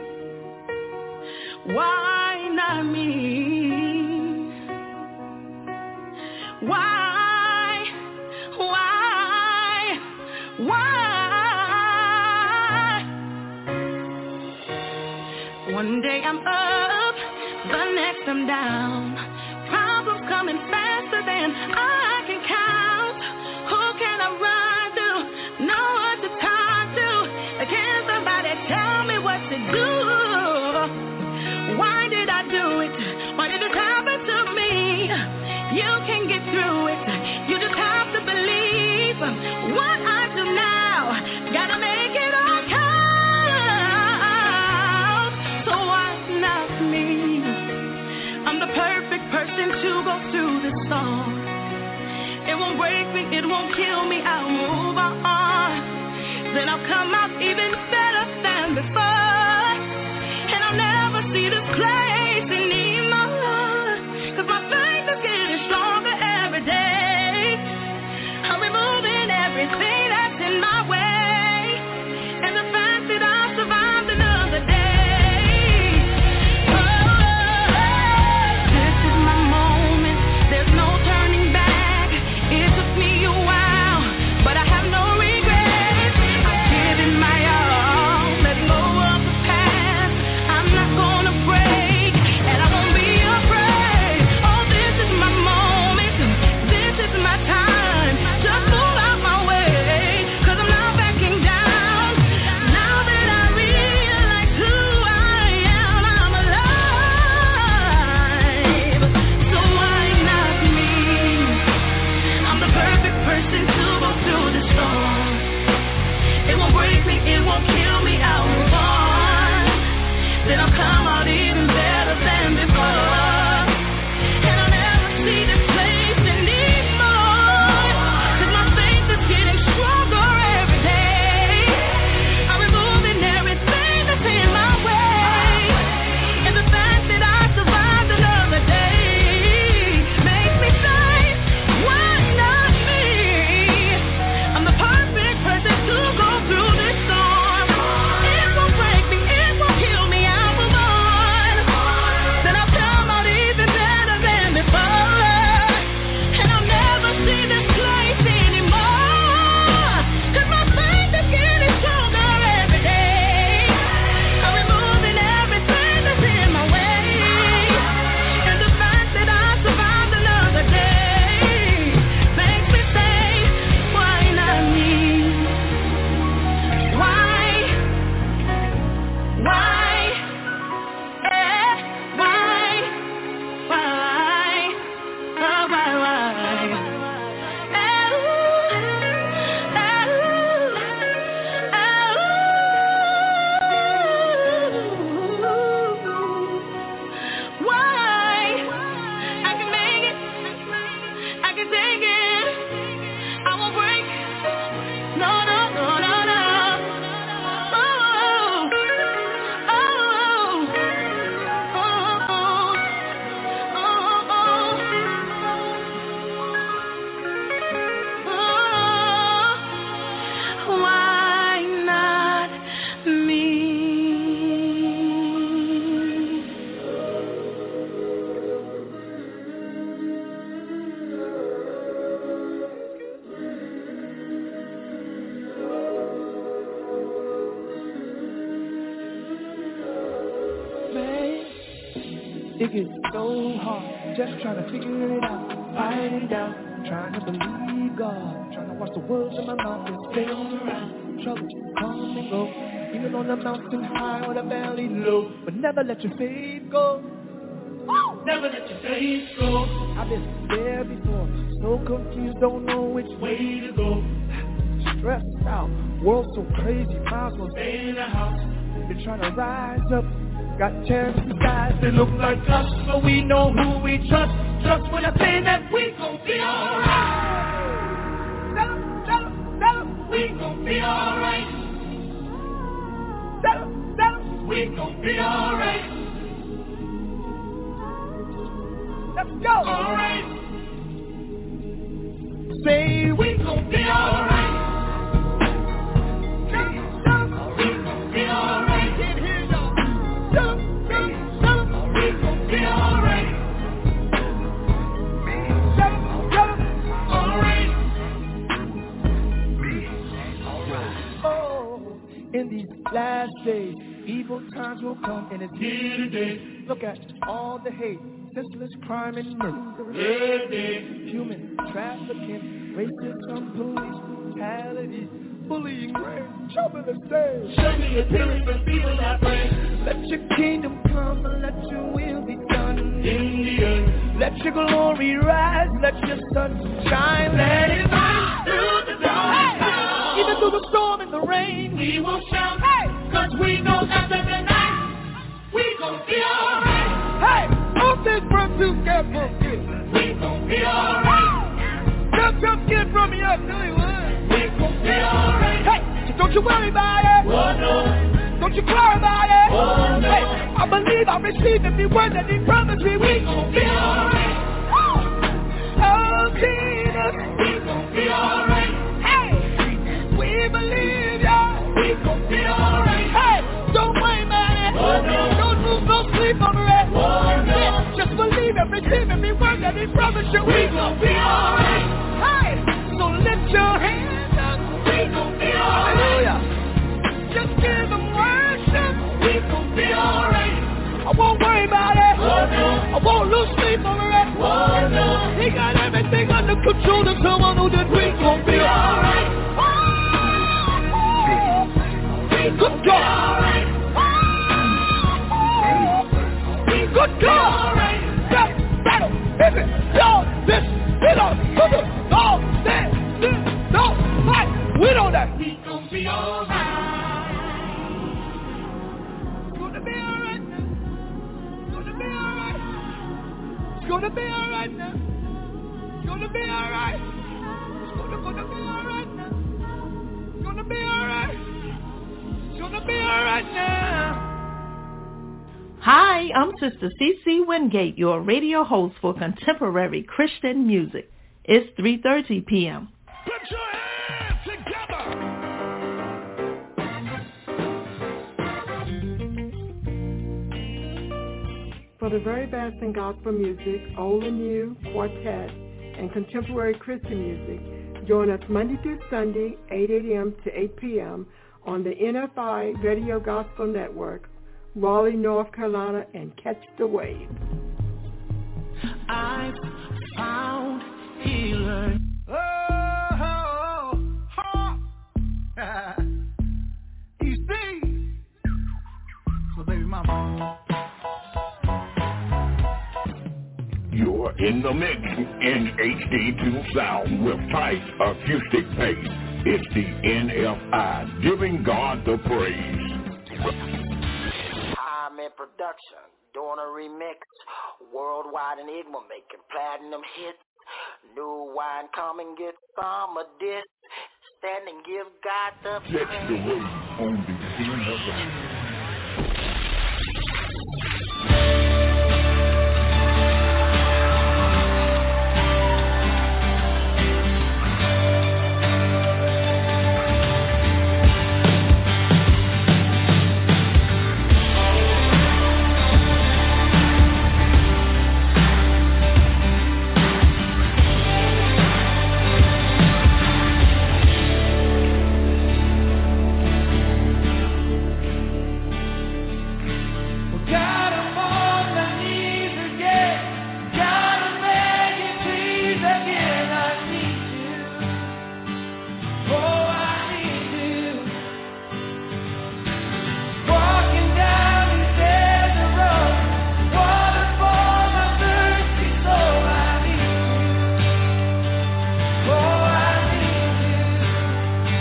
Speaker 2: Why not me? Why? One day I'm up, the next I'm down. Problems coming faster than I can count. Who can I run to? Know what to talk to? Can somebody tell me what to do? Why did I do it? Why did it happen to me? You can get through it. You just have to believe what I do now. Gotta make it all count. So why not me? I'm the perfect person to go through this storm. It won't break me, it won't kill me, I'll move on. Then I'll come out even better than before. And I'll never see this place anymore. Cause my faith is getting stronger every day. I'm removing everything that's in my way. And the fact that I survived another day.
Speaker 4: It gets so hard, just trying to figure it out, fighting it out, trying to believe God, trying to watch the words in my mouth and stay around. Trouble come and go, even on the mountain high or the valley low, but never let your faith go. Never let your faith go. I've been there before, so confused, don't know which way to go. Stressed out, world so crazy, might as well stay in the house. Been trying to rise up,
Speaker 7: Got terrorist guys that look like us, but we know who we trust. Trust when I say that we gon' be alright. Tell 'em, we gon' be alright. Tell 'em, we gon' be alright. Let's go. Alright. Say we gon' be alright. We gon' be alright. Can't hear y'all. We gon' be alright. Alright. Oh, in these last days, evil times will come, and it's here today. Look at all the hate, senseless crime and murder, human trafficking, racism, police brutality, bullying, rape, trouble and stain. Show me your spirit for people that pray. Let your kingdom come and let your will be done in the earth. Let your glory rise, let your sun shine, let it rise through the dark. Hey! Even through the storm and the rain, we will shout, hey! 'Cause we know after the night, we gon' be alright. Hey! All this from to get from you. We gon' be alright. Just get from me, I tell you what. We gon' be alright. Hey! So don't you worry about it. Oh no. Don't you cry about it. Oh no. Hey! I believe I receive every word that he promised me. We gon' be alright. Oh Jesus. We gon' be alright. Hey! We believe ya. We gon' be alright. Hey! Don't worry about it. Oh no. Don't lose no sleep over it. Oh no. Just believe and receive every word that he promised you. We gon' be alright. Hey! So lift your hands up. We gon' be alright. Hallelujah. Just give them worship. We gon' be alright. I won't worry about it. Oh no. I won't lose sleep over it. Oh no. He got everything under control. To someone who did. We gon' be alright. Good God. Good God. That battle isn't done. This is all that. Don't fight. We don't die. We gon' be alright. It's gonna be alright now. It's gonna be alright. It's gonna be alright now. It's gonna be alright. It's gonna be alright now. It's gonna be alright. It's gonna be alright now.
Speaker 3: Hi, I'm Sister CC Wingate, your radio host for contemporary Christian music. It's 3:30 p.m.
Speaker 6: Put your hands together.
Speaker 8: For the very best in gospel music, old and new, quartet, and contemporary Christian music, join us Monday through Sunday, 8 a.m. to 8 p.m. on the NFI Radio Gospel Network, Raleigh, North Carolina, and catch the wave.
Speaker 7: I've found healer. You see? So baby mama.
Speaker 1: You're in the mix in HD2 sound with tight acoustic bass. It's the NFI, giving God the praise.
Speaker 9: I'm in production, doing a remix, worldwide enigma, making platinum hits. New wine, come and get some of this. Stand and give God the praise.
Speaker 1: Catch the wave on the NFI.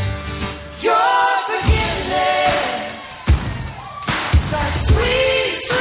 Speaker 7: Sweet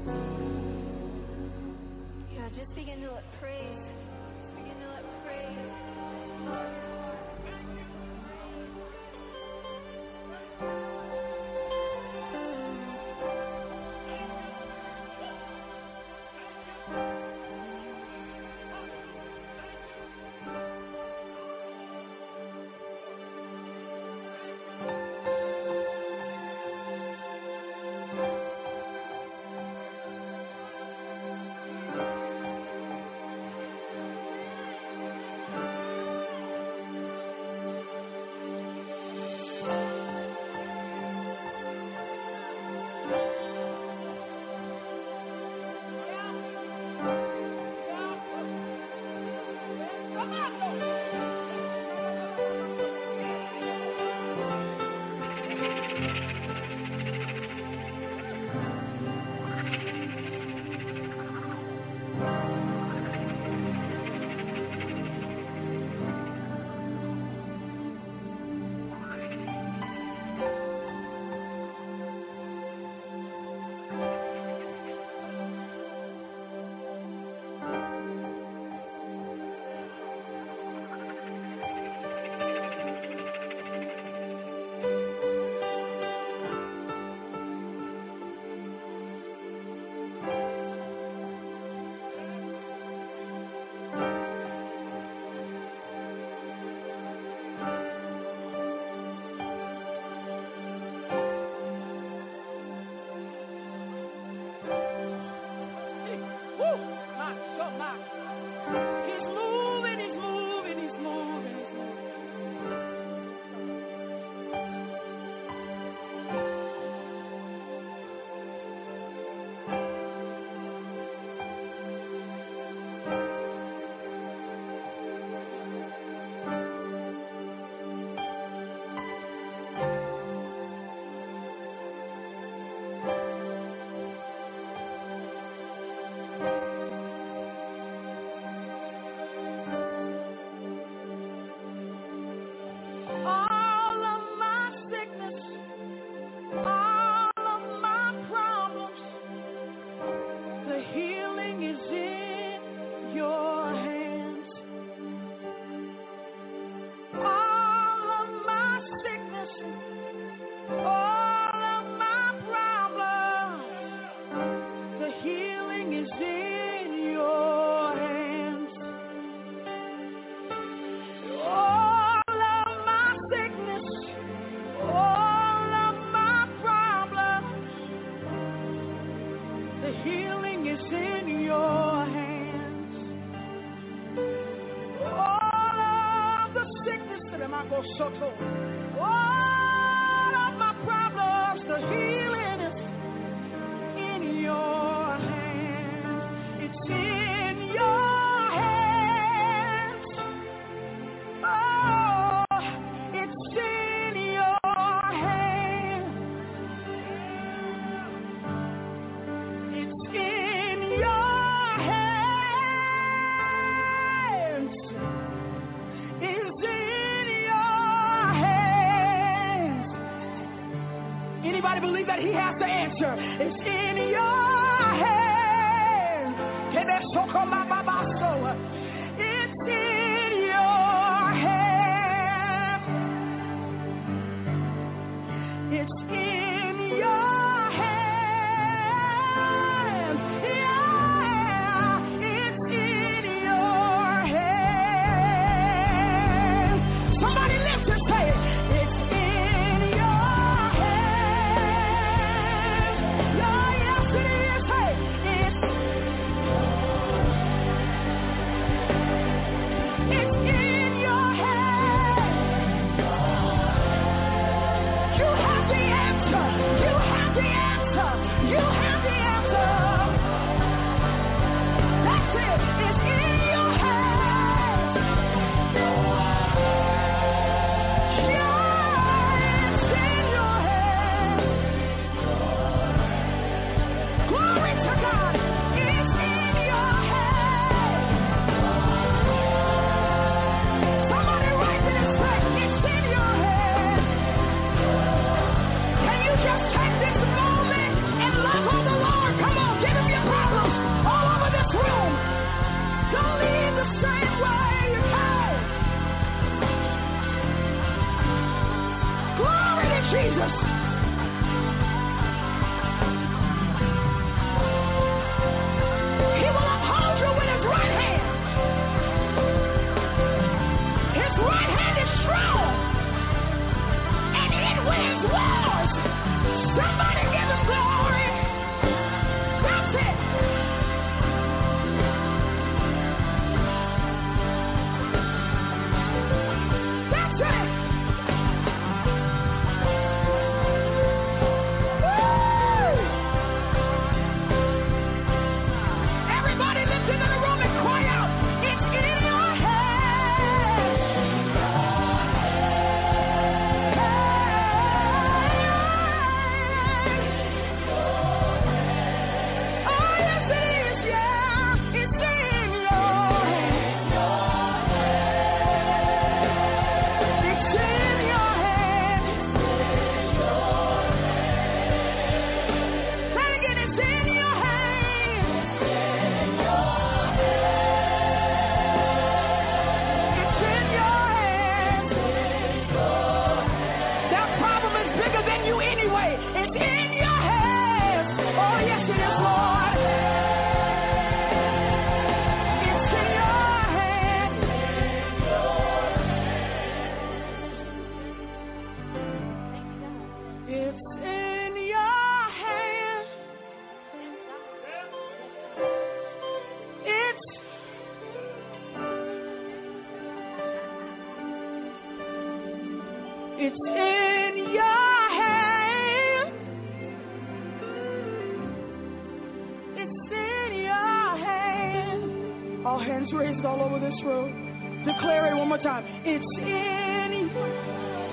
Speaker 2: Yeah, just begin to let praise. Begin to let praise.
Speaker 10: It's in your hand. It's in your hand. All hands raised all over this room. Declare it one more time. It's in your hand.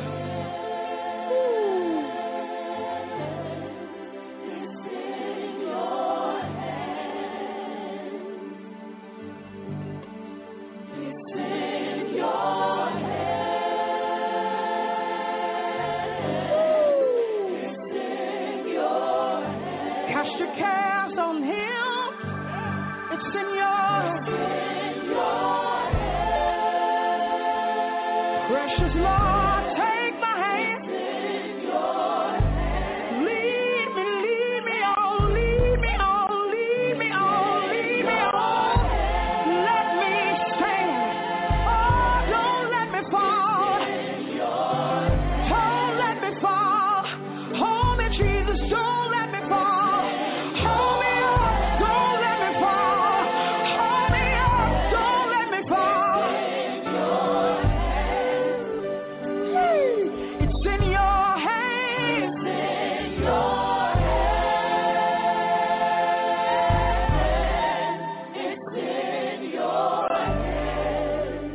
Speaker 10: It's in your hand. It's in your hand. It's in your hand. Cast your cares on him. It's in your hand. Precious Lord, take my hand. In your hand. Lead me on, lead me on, lead me on, lead me on. Let me stand. Oh, don't let me fall. In your hand. Don't let me fall. Hold me, Jesus, don't let me fall. Hold me up, don't let me fall. Hold me up, don't let me fall. In your It's in your hands. It's in your hands. It's in your hands.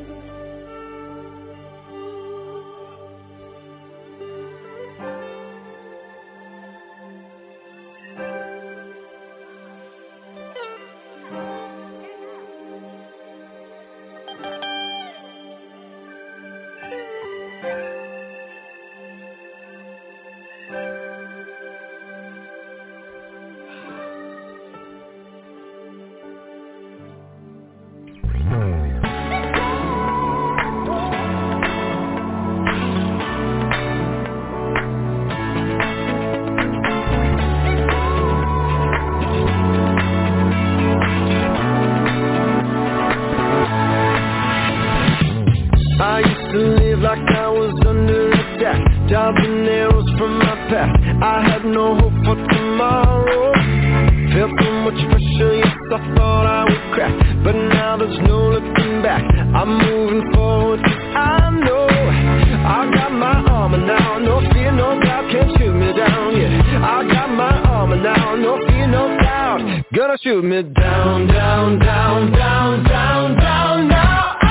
Speaker 4: I used to live like I was under attack, dodging arrows from my past. I had no hope for tomorrow. Felt so much pressure, yes, I thought I would crack, but now there's no looking back. I'm moving forward, 'cause I know I got my armor now. No fear, no doubt, can't shoot me down, yeah. I got my armor now. No fear, no doubt, gonna shoot me down, down, down, down, down, down, now.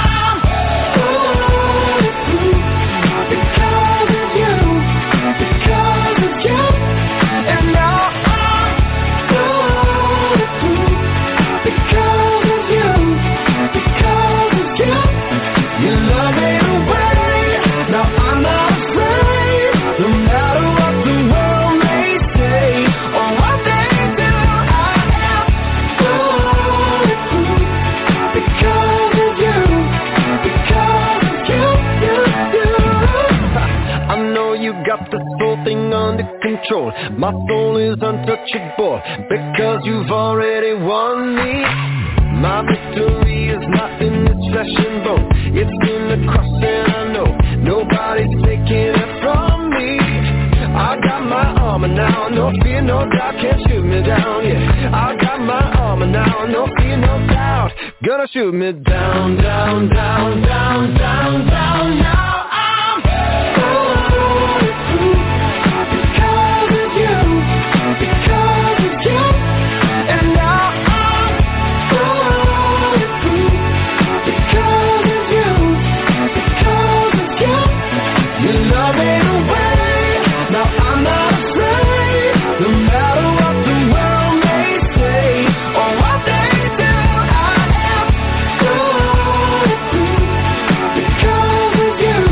Speaker 4: Control. My soul is untouchable because you've already won me. My victory is not in this flesh and bone. It's in the cross and I know nobody's taking it from me. I got my armor now, no fear, no doubt, can't shoot me down, yeah. I got my armor now, no fear, no doubt, gonna shoot me down, down, down, down, down, down, now. You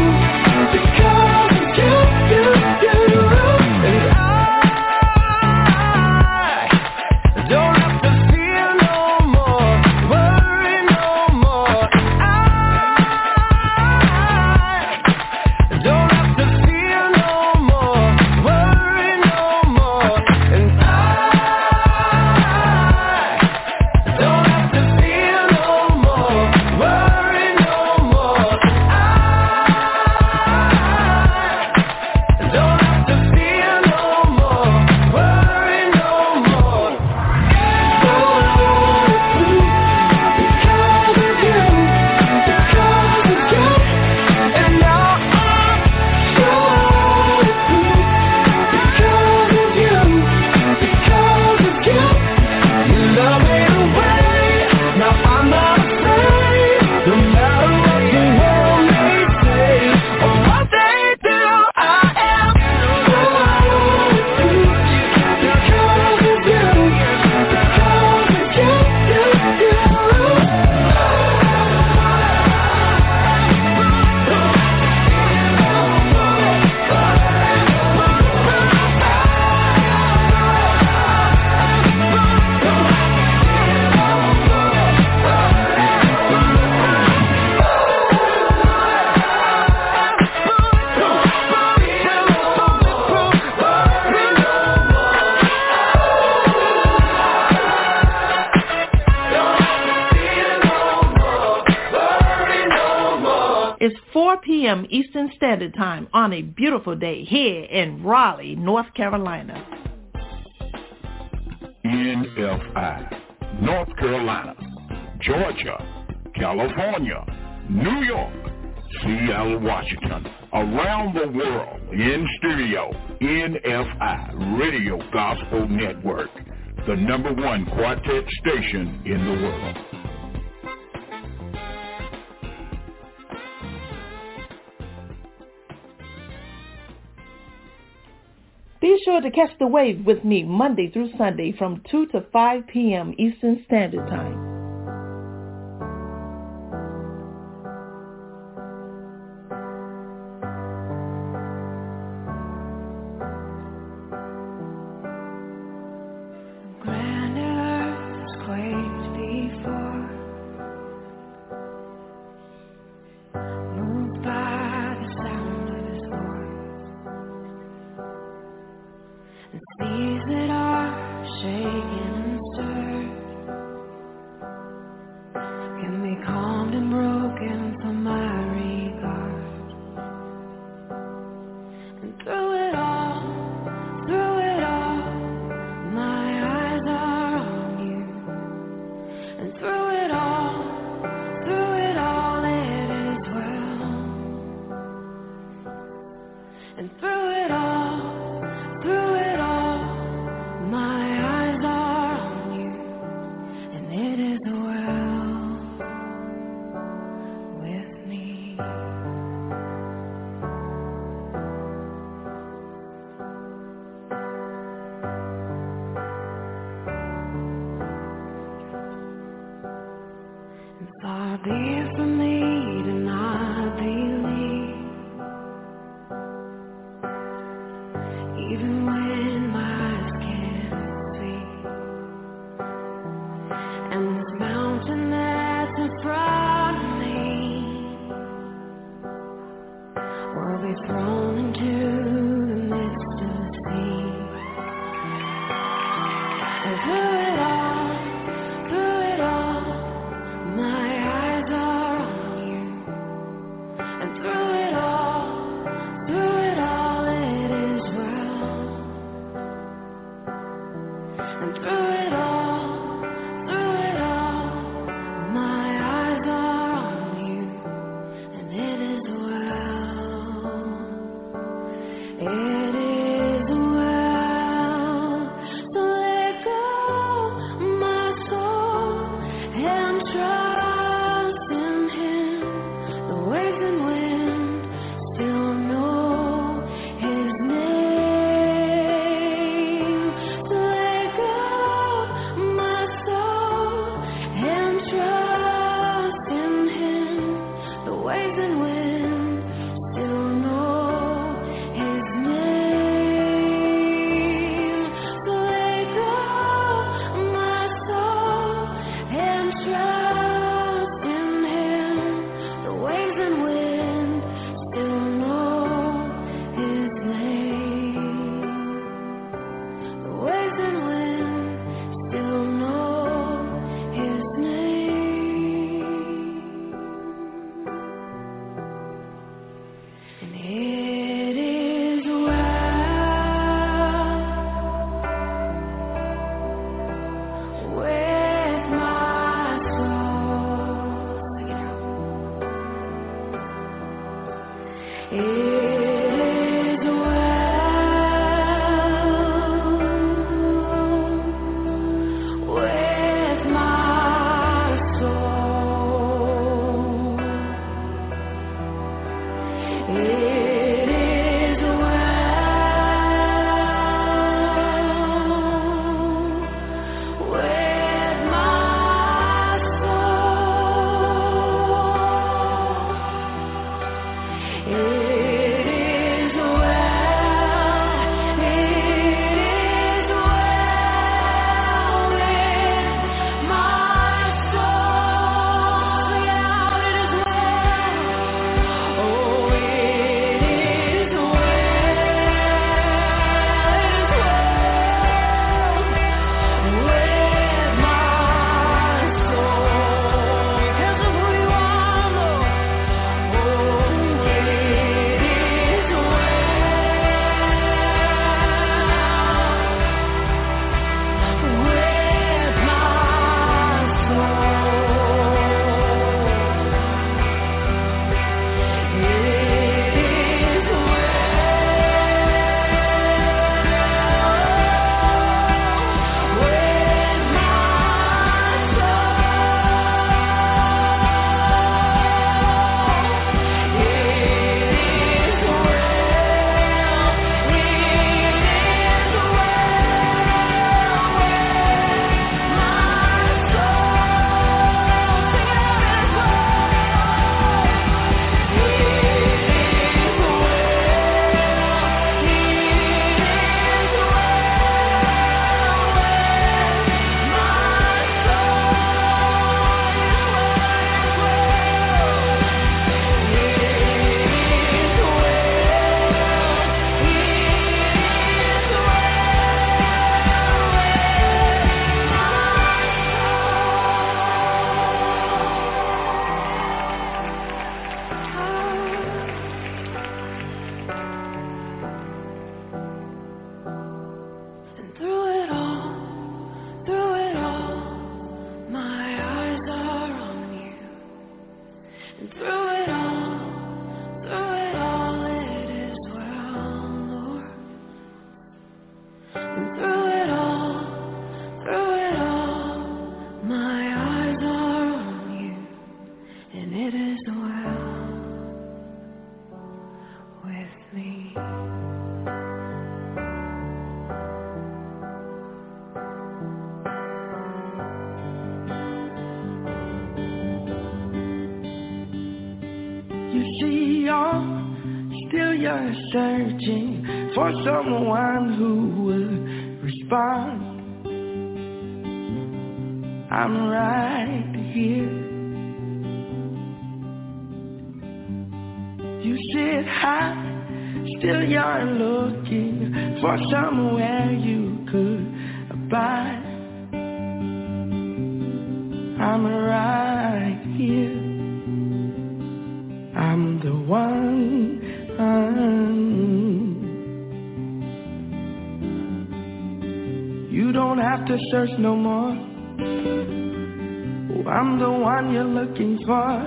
Speaker 3: It's 4 p.m. Eastern Standard Time on a beautiful day here in Raleigh, North Carolina.
Speaker 1: NFI, North Carolina, Georgia, California, New York, Seattle, Washington, around the world, in stereo, NFI, Radio Gospel Network, the #1 quartet station in the world.
Speaker 3: Be sure to catch the wave with me Monday through Sunday from 2 to 5 p.m. Eastern Standard Time.
Speaker 4: you're searching for someone who will respond. I'm right here. You sit high, still you're looking for somewhere you could abide. I'm right here. I'm the one. You don't have to search no more. Oh, I'm the one you're looking for.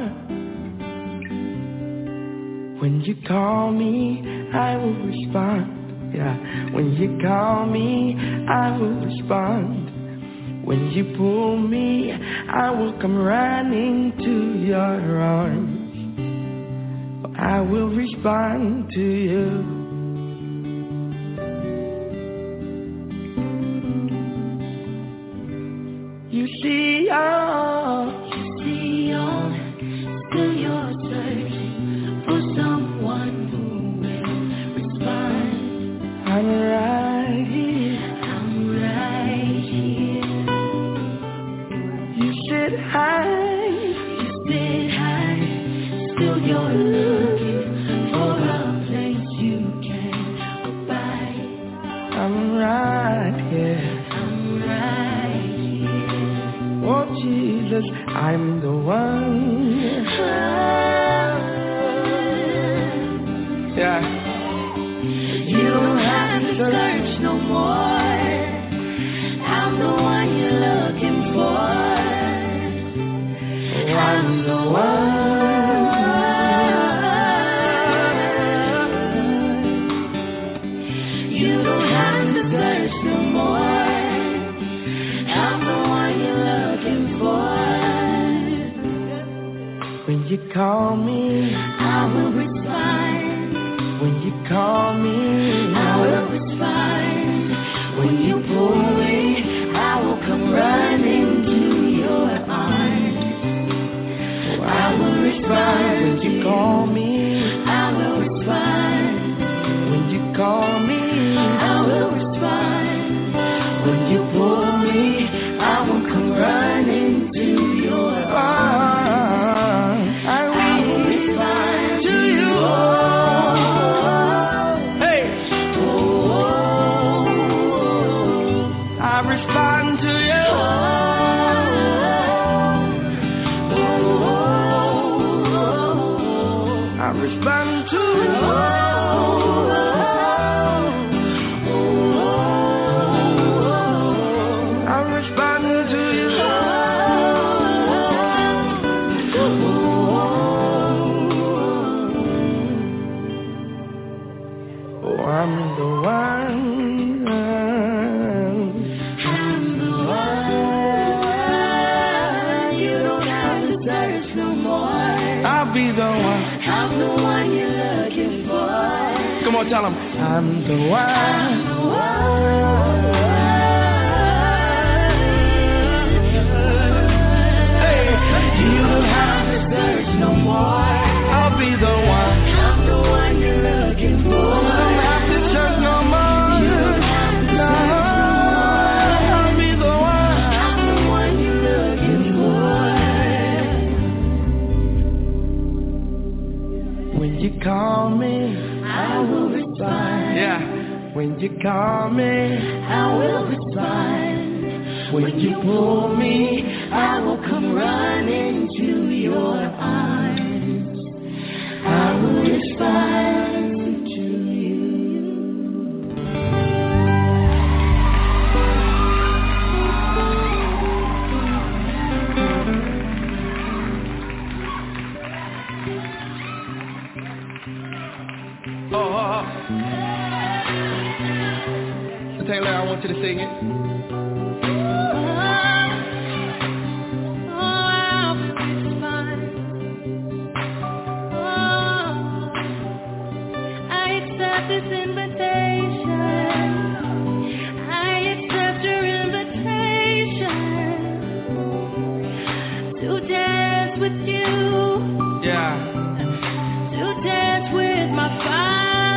Speaker 4: When you call me, I will respond. Yeah, when you call me, I will respond. When you pull me, I will come running to your arms. I will respond to you. You see all,
Speaker 2: still you're searching for someone who will respond.
Speaker 4: I'm right here.
Speaker 2: I'm right here.
Speaker 4: You sit high,
Speaker 2: still you're looking for a place you can abide.
Speaker 4: I'm right here.
Speaker 2: I'm right here.
Speaker 4: Oh Jesus, I'm the one. Yeah.
Speaker 2: You don't have to search no more. I'm the one you're looking for.
Speaker 4: Oh, I'm the one.
Speaker 2: You don't have to search no more. I'm the one you're looking for.
Speaker 4: When you call me,
Speaker 2: I will respond.
Speaker 4: when you call me,
Speaker 2: I will respond. When you pull me, I will come running to your arms.
Speaker 4: I will respond. When you call me,
Speaker 2: I will respond.
Speaker 4: when you call me,
Speaker 2: I will respond.
Speaker 4: when you pull me,
Speaker 2: I will come running to your arms.
Speaker 4: I will
Speaker 2: respond
Speaker 4: to you. Hey, I respond to you. I respond to you. I respond to you. Oh, I'm the one.
Speaker 2: I'm the one. You don't have to search no more.
Speaker 4: I'll be the one.
Speaker 2: I'm the one you're looking for.
Speaker 4: Come on, tell him. I'm the one.
Speaker 2: I'm the
Speaker 4: Hey,
Speaker 2: you don't have to search no more.
Speaker 4: I'll be the one.
Speaker 2: I'm the one you're looking for.
Speaker 4: You don't have to search no more.
Speaker 2: You don't have to
Speaker 4: No, I'll be the one.
Speaker 2: I'm the one you're looking for.
Speaker 4: When you call me,
Speaker 2: I will respond.
Speaker 4: yeah. When you call me,
Speaker 2: I will respond.
Speaker 4: when you pull me,
Speaker 2: I will come running to your arms. I will respond to you.
Speaker 4: Taylor, I want you to sing it.
Speaker 2: To dance with my fire.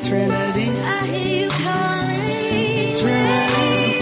Speaker 4: Trinity.
Speaker 2: I hear you calling.
Speaker 4: Trinity,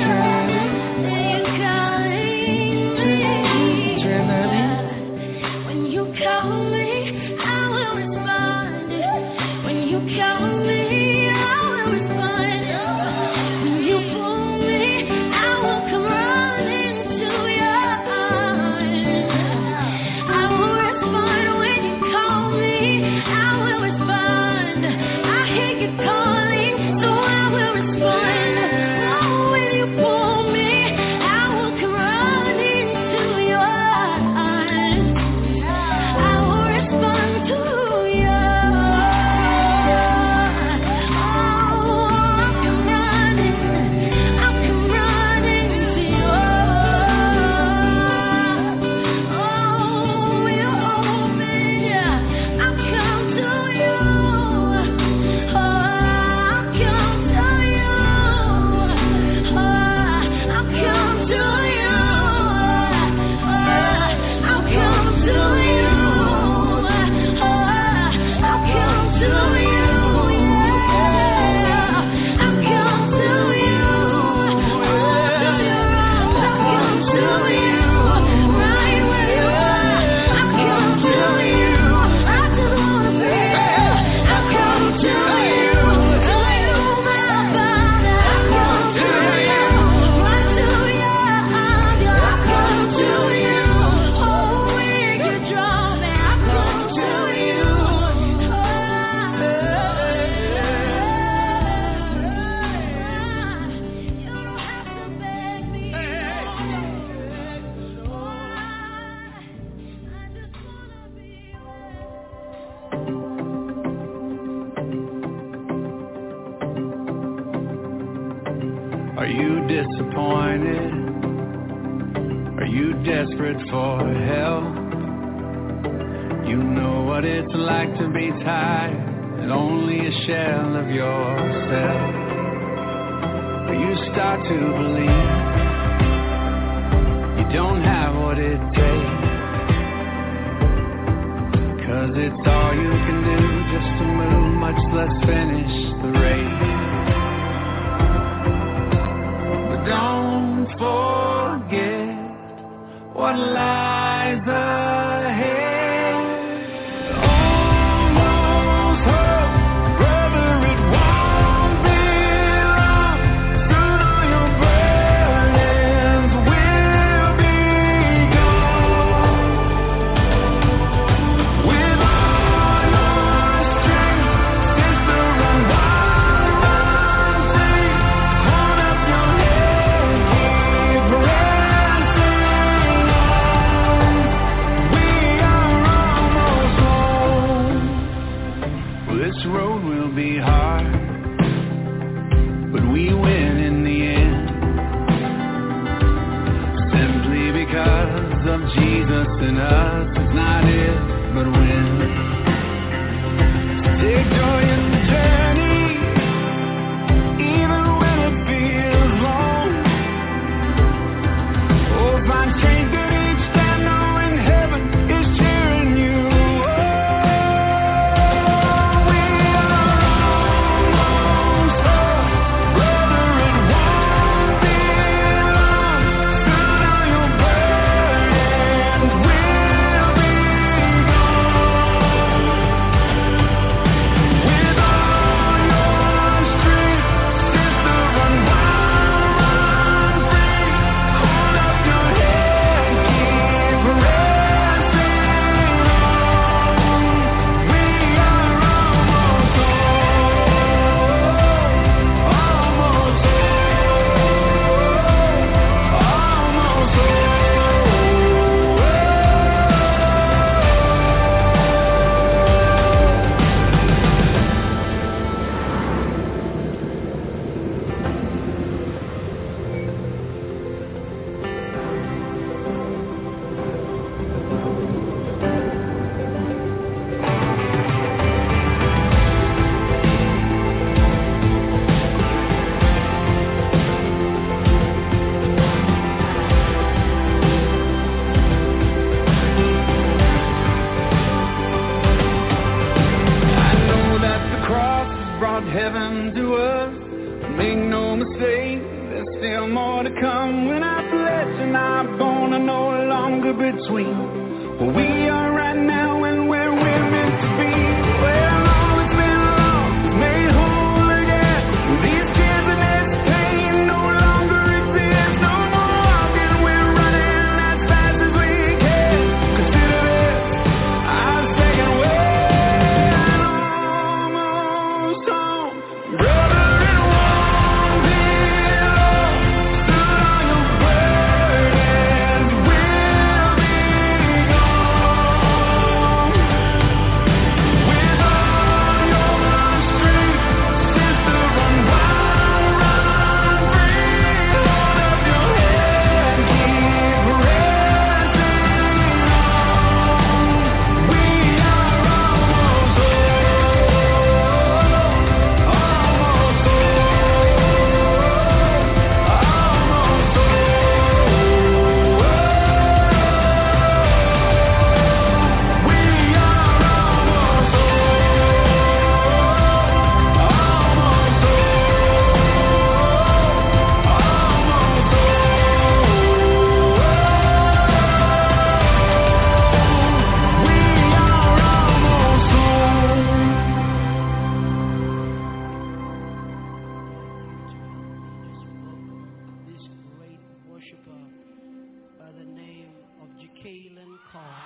Speaker 4: Trinity.
Speaker 2: When you call me, I will respond. When you call me, I will respond. When you pull me, I will come running to your arms. I will respond when you call me. I will respond. I hear you calling, so I will respond. Oh, when you pull me, I will come running to your arms. I will respond to you. I'll come running to you. Oh, you hold me, I'll come to you. I'll come to you. I'll come to you. I'll come to you. I'll come to you. I'll come to you. I'll come to you. Right where you are. I'll come to you. I just wanna be. I'll come to you. You my Father. I'll come to you. Right to your arms. I'll come to you. Oh, when you draw me, I'll come to you. You don't have to beg me. I just wanna be
Speaker 4: Are you disappointed? Are you desperate for help? You know what it's like to be tired and only a shell of yourself. You start to believe you don't have what it takes, 'cause it's all you can do just to move, much less finish the race. But don't forget what lies ahead. Almost hope, brother, it won't be long. Soon all your burdens will be gone. With all your strength, sister, run wild, run free. Hold up your head, keep pressing on. We are almost home. Well, this road will be hard, but we win in the end, simply because of Jesus in us. It's not if, but when. Take joy in the journey, even when it feels long. Oh, find strength in each stand, knowing heaven is cheering you. Oh, we are almost home, brother, it won't be long. Soon all your burdens will be gone. With heaven to us. Make no mistake, there's still more to come. When our flesh and our bone are no longer between where we are right now and where we're meant to be. Well, all has been lost, made whole again. These tears and this pain no longer exist. No more walking, we're running as fast as we can. Consider this, I've taken away and almost home. Brother, it won't be long. Soon all your burdens will be gone. With all your strength, sister, run wild, run free. Hold up your head, keep pressing on. We are almost
Speaker 7: this great worshiper by the name of Jacqueline Carr.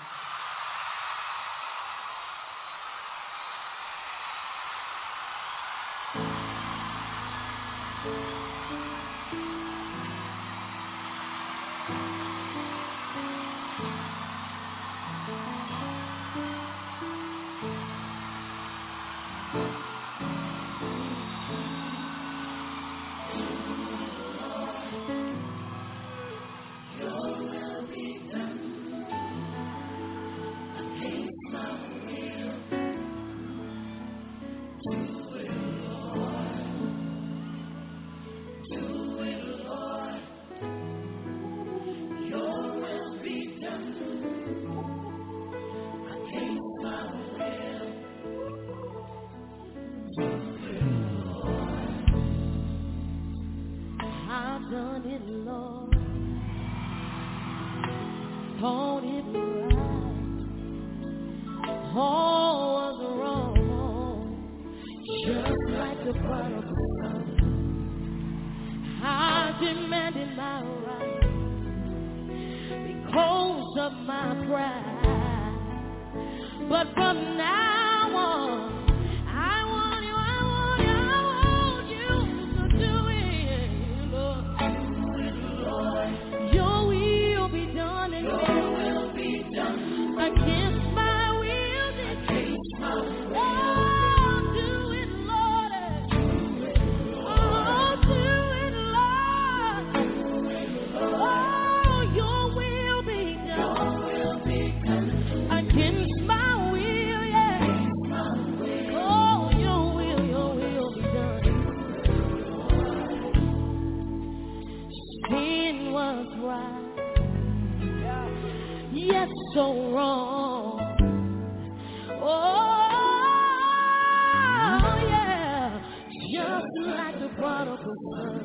Speaker 5: I've done it, Lord. Thought it right. All was wrong. Just like the prodigal son, I demanded my right because of my pride. But from now on, I want you to do it, Lord. Your will be done in me. Against my will, oh, do it, Lord. Oh, do it, Lord. Oh, your will be done. Against my will, yeah. Oh, your will be done. Sin was right, yet so wrong. Oh, yeah, just like the prodigal son.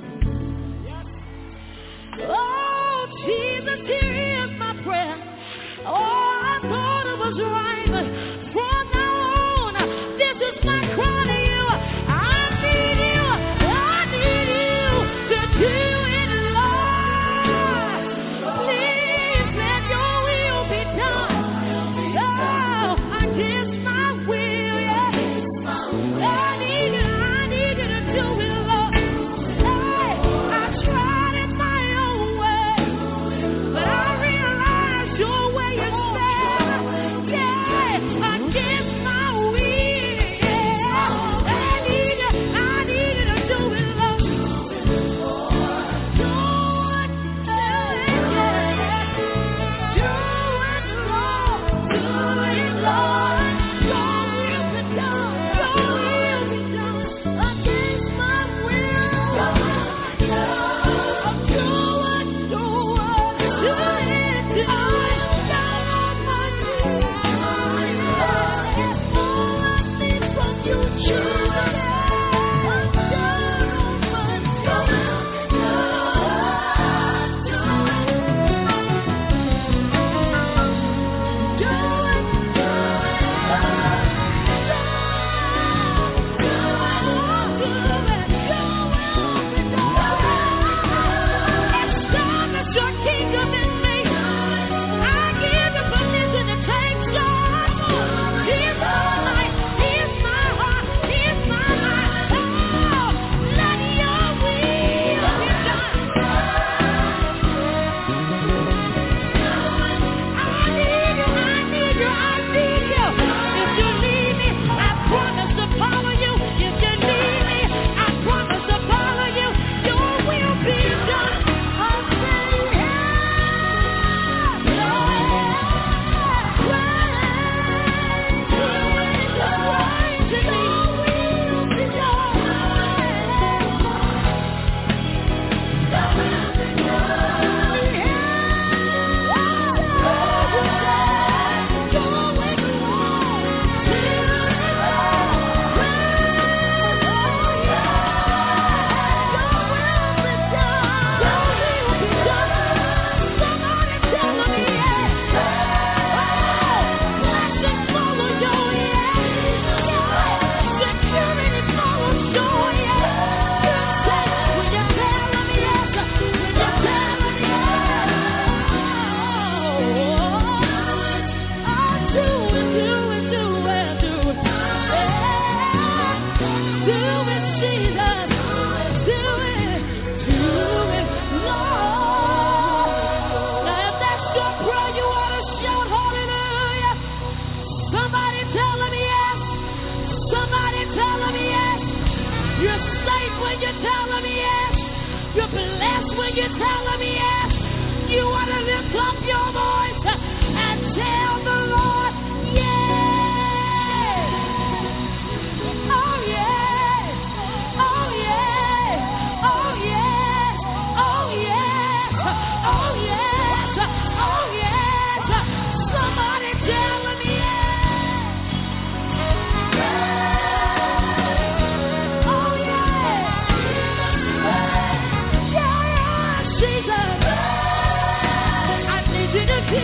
Speaker 5: Oh, Jesus, here is my prayer. Oh, I thought it was right, but from now on, this is my cry to you. I need you to do it, Lord. Please let your will be done. Oh, against my will, yeah. I need you to do it, Lord. Hey, I tried it my own way, but I realized your way is better. Yeah, against my will, yeah. I need you to do it, Lord. Do it, Lord. Your will be done. Your will be done. Against my will. Do it. Do it. Down my knees. All I need from you, Jesus. You're safe when you tell them yes. You're blessed when you tell them yes. You want to lift up your voice and tell the Lord yes. Oh yes. Oh yes. Oh yes. Oh yes. Oh yes. Oh yes. Somebody tell them yes. Jesus, I need you to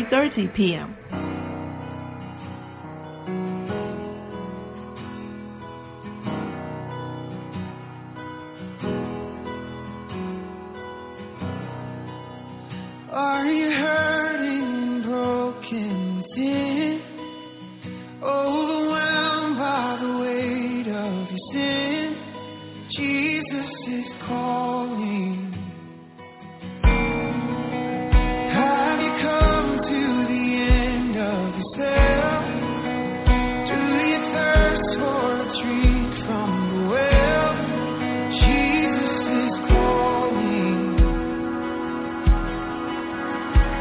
Speaker 3: 3:30 p.m.
Speaker 4: Are you hurting, broken, thin, overwhelmed by the weight of your sin? Jesus is calling. Have you come to the end of yourself? Do you thirst for a drink from the well? Jesus is calling.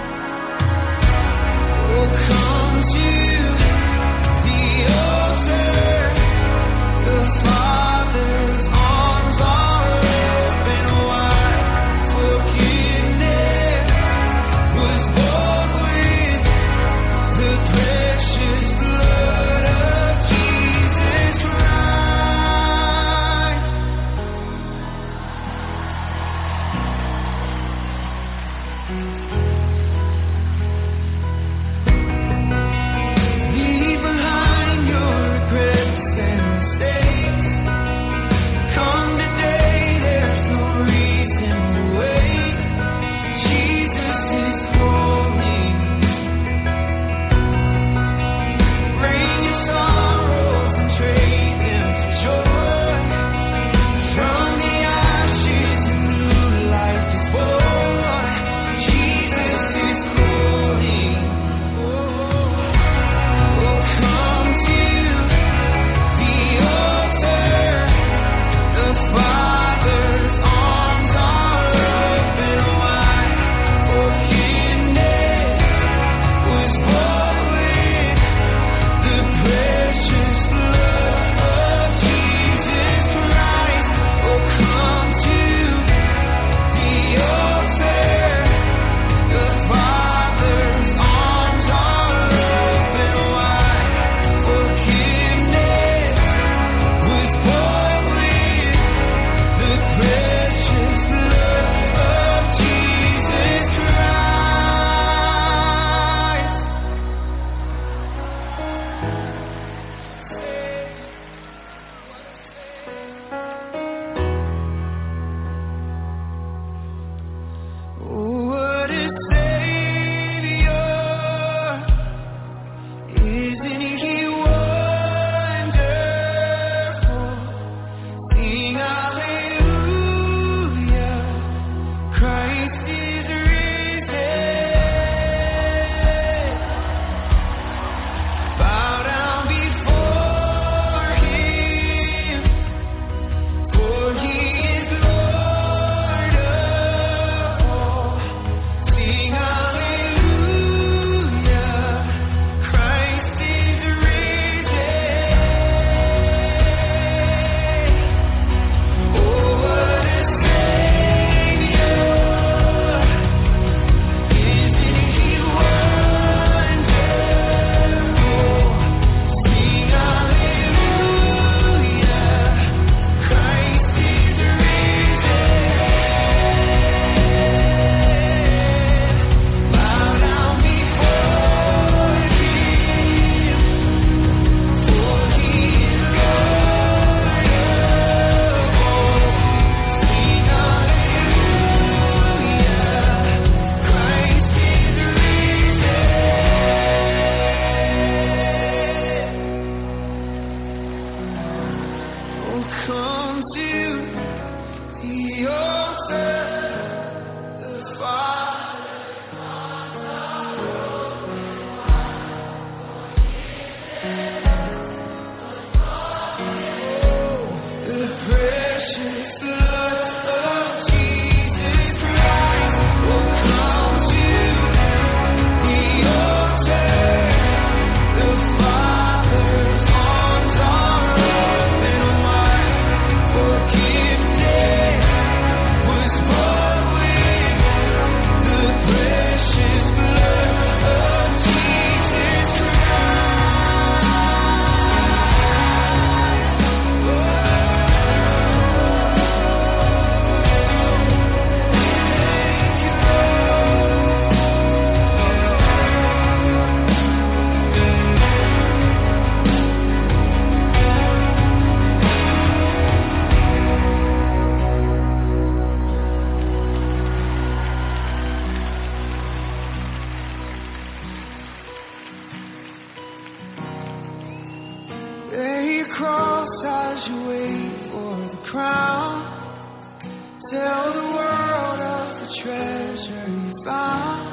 Speaker 4: treasure you found.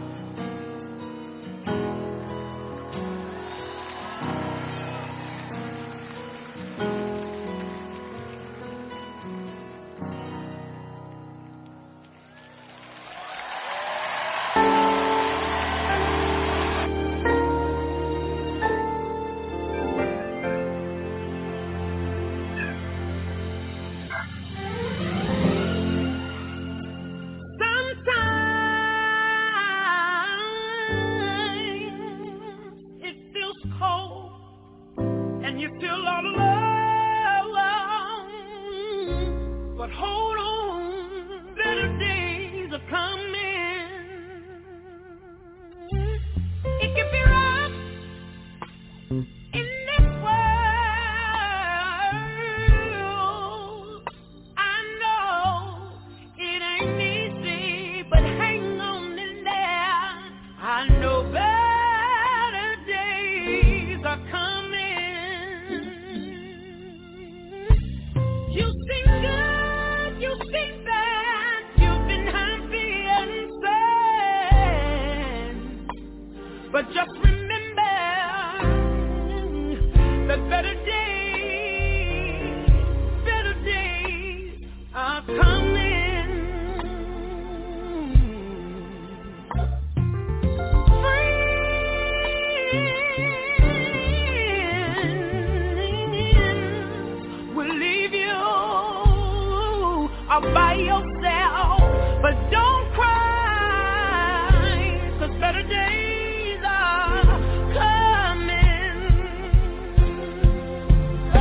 Speaker 10: By yourself, but don't cry, 'cause better days are coming. Oh,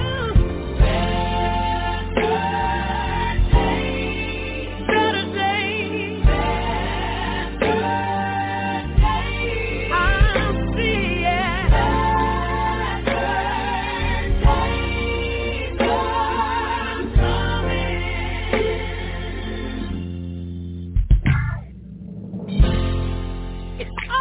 Speaker 10: better days, I'll see it. It's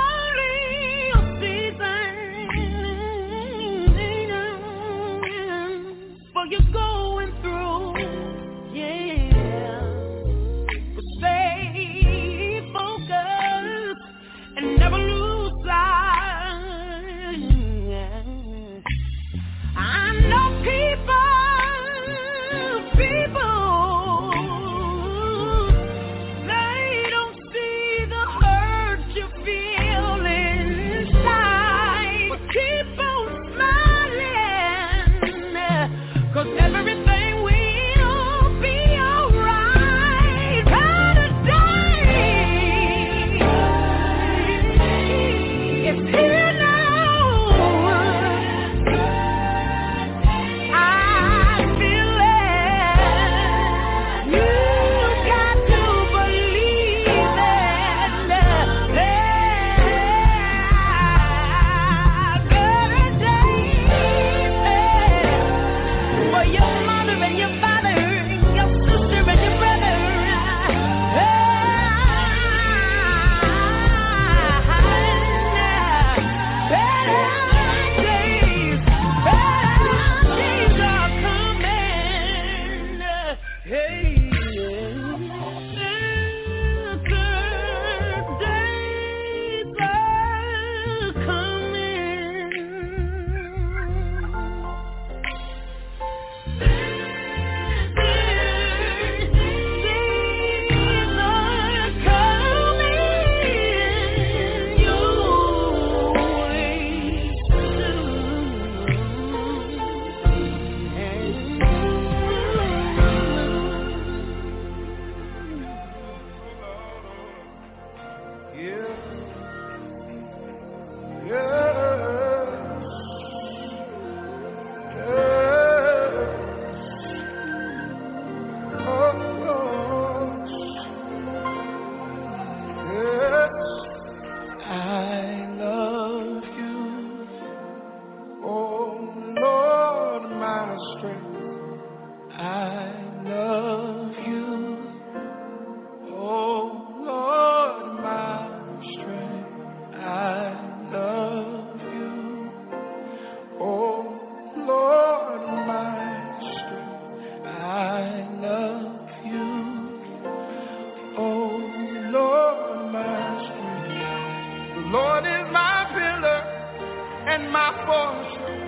Speaker 10: fortress,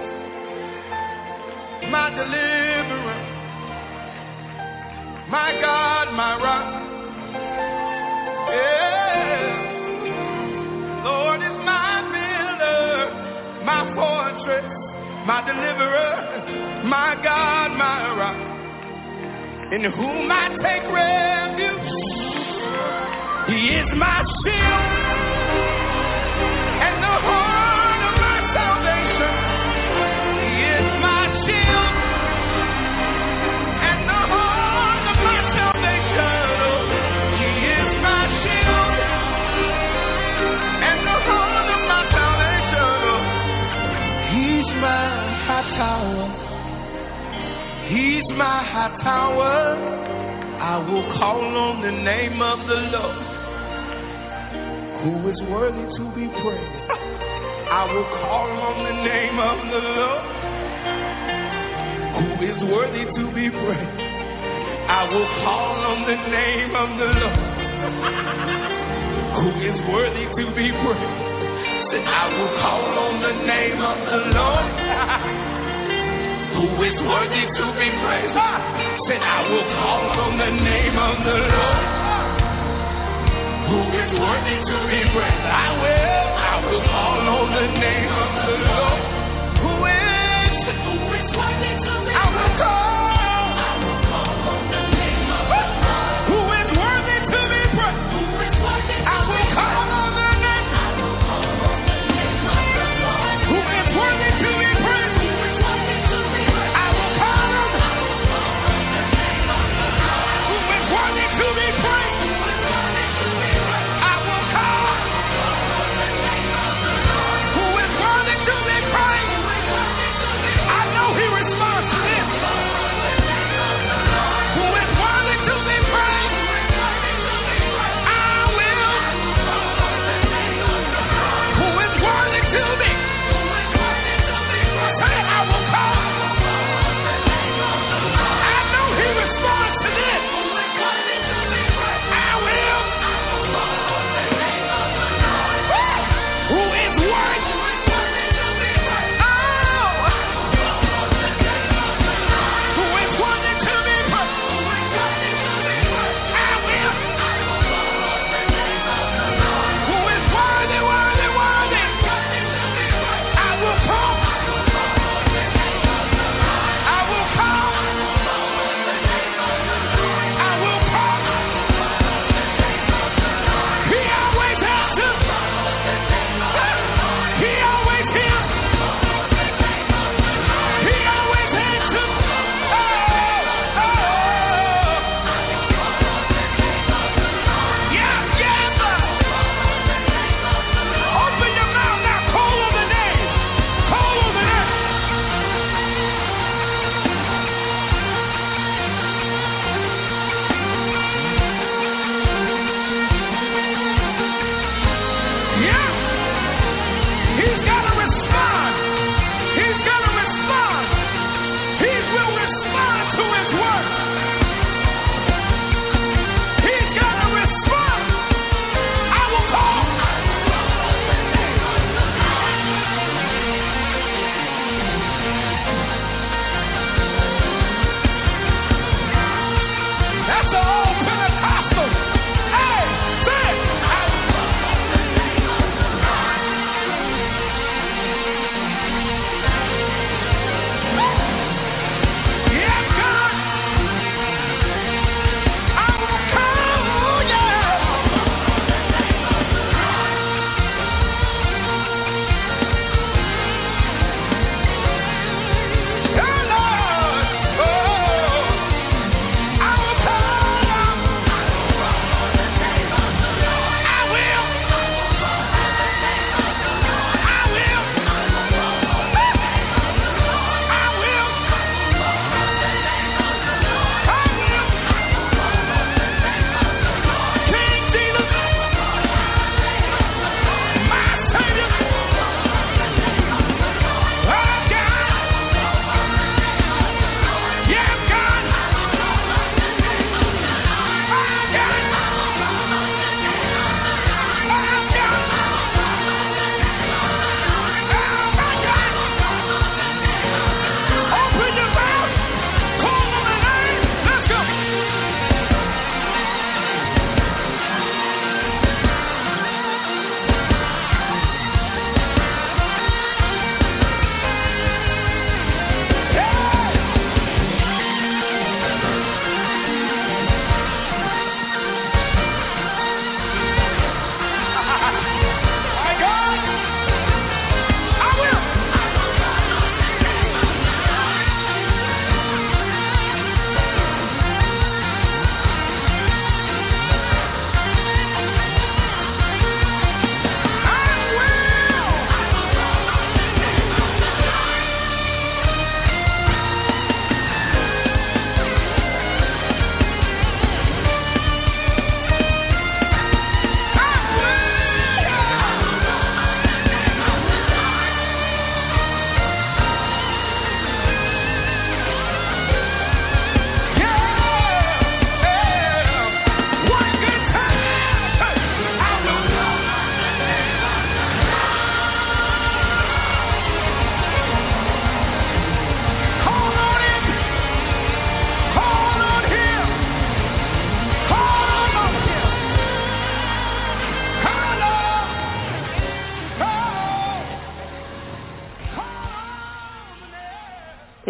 Speaker 10: my deliverer, my God, my rock. Yeah. Lord is my builder, my fortress, my deliverer, my God, my rock, in whom I take refuge. He is my shield and the horn of my salvation. He is my shield and the horn of my salvation. He is my shield and the horn of my salvation. He's my high tower. He's my high tower. I will call on the name of the Lord, who is worthy to be praised. I will call on the name of the Lord, who is worthy to be praised. I will call on the name of the Lord, who is worthy to be praised. I will call on the name of the Lord, who is worthy to be praised. Said I will call on the name of the Lord, who is worthy to be praised. I will call on the name of the Lord, who is worthy to be praised. I will call on the name of the Lord, who is worthy to be praised. I will call on the name of the Lord, who is worthy to be praised. I will call on the who is worthy to be praised. I will call who is worthy to be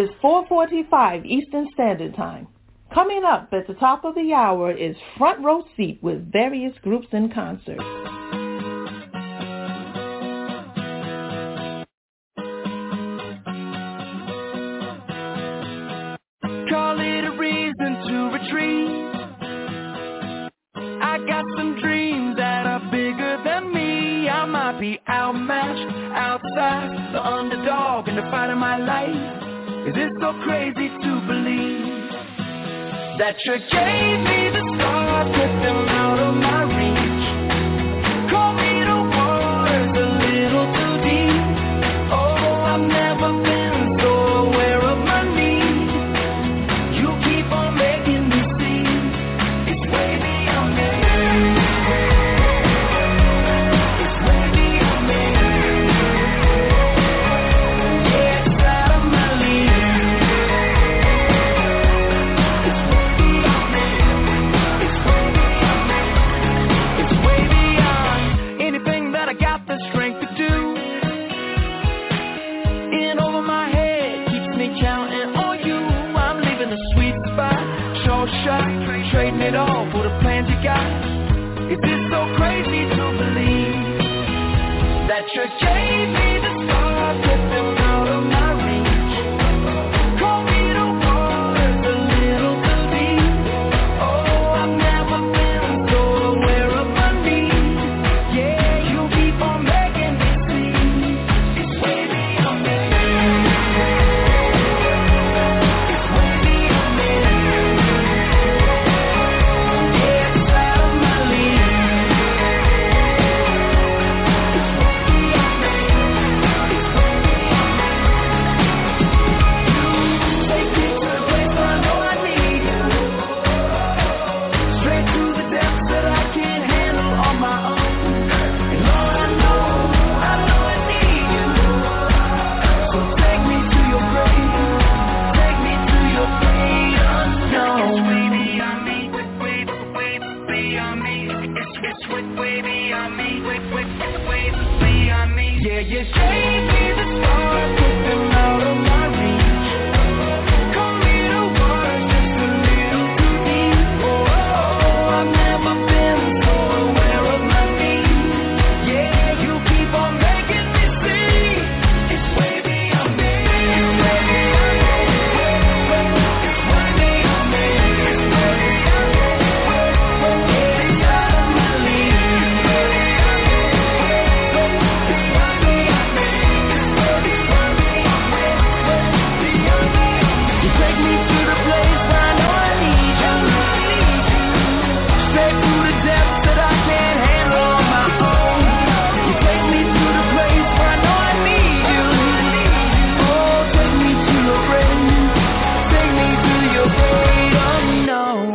Speaker 3: is 4:45 Eastern Standard Time. Coming up at the top of the hour is Front Row Seat with various groups in concert.
Speaker 4: Call it a reason to retreat. I got some dreams that are bigger than me. I might be outmatched, outside, the underdog in the fight of my life. Is it so crazy to believe that you gave me the stars, put them out of my reach? Call me the waters a little too deep. Oh, I've never been so aware of my need. You keep on making me see it's way beyond me. It's way beyond me. Yeah, it's out of my league. It's way beyond me. It's way beyond me. It's way beyond anything that I got the strength to do. In over my head keeps me counting on you. I'm leaving the sweet spot, short shot, trading it all for the plans you got. Is it so crazy to believe that you gave me the stars, put them out of my reach? Call me the waters a little too deep. Oh, I've never been so aware of my need. Yeah, you keep on making me see it's way beyond me. It's way beyond me. Yeah, it's out of my league. It's way beyond me. It's way beyond me. Take me to the place where I know I need you. Straight to the depths that I can't handle on my own. And Lord, I know I need you. So take me to your great, take me to your great unknown. It's way beyond me, way beyond me. It's way beyond me, way beyond me. Yeah, you gave me the stars, put them out of my reach. Call me the waters just a little too deep. Oh, I've never been so aware of my need. Yeah, you keep on making me see it's way beyond me. It's way beyond me. It's way beyond me. It's way beyond me. Yeah, it's out of my league. It's way beyond me. It's way beyond me. It's way beyond me. Beyond me. You take me to the place where I know I need you. Straight to the depths that I can't handle on my own. You take me to the place where I know I need you. Oh, take me to your grace. Take me to your great unknown.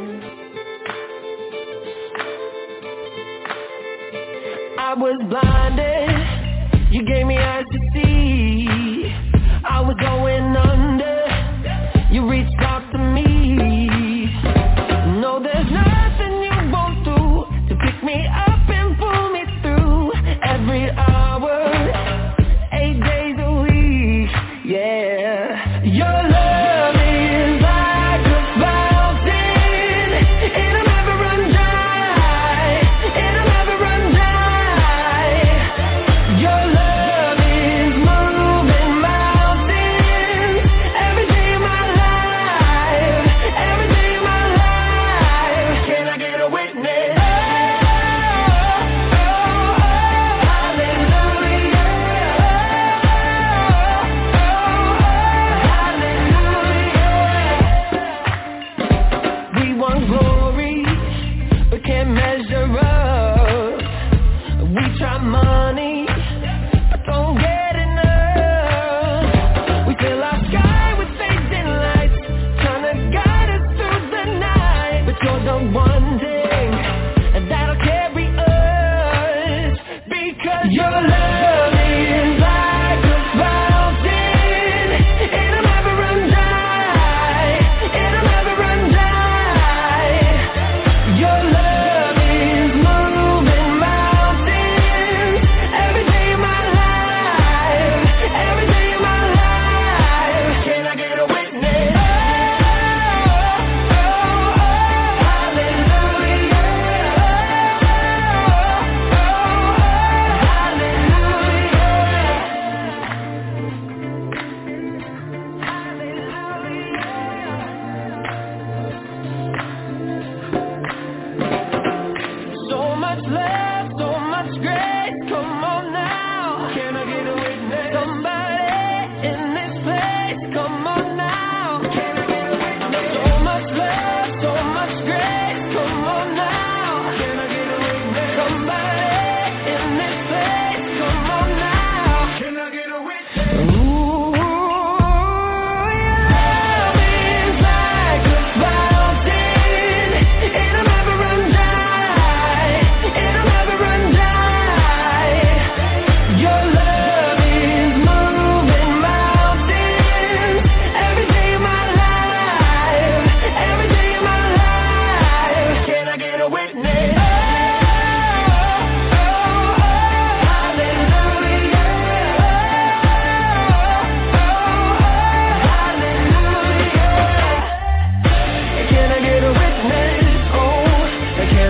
Speaker 4: I was blinded, you gave me eyes to see. I was going under, you reached out to me. No, there's nothing you won't do to pick me up and pull me through. Every hour, 8 days a week, yeah. Your love is like a fountain, it'll never run dry, it'll never run dry. Your love is moving mountains, every day of my life, every day of my life. Can I get a witness? Oh, hallelujah. Hallelujah. We want glory, but can't measure up. We try money, but don't get enough. We fill our sky with fading lights, trying to guide us through the night. But you're the one thing that'll carry us, because your love is like a fountain, it'll never run dry, it'll never run dry. Your love is moving mountains, every day of my life, every day of my life. Can I get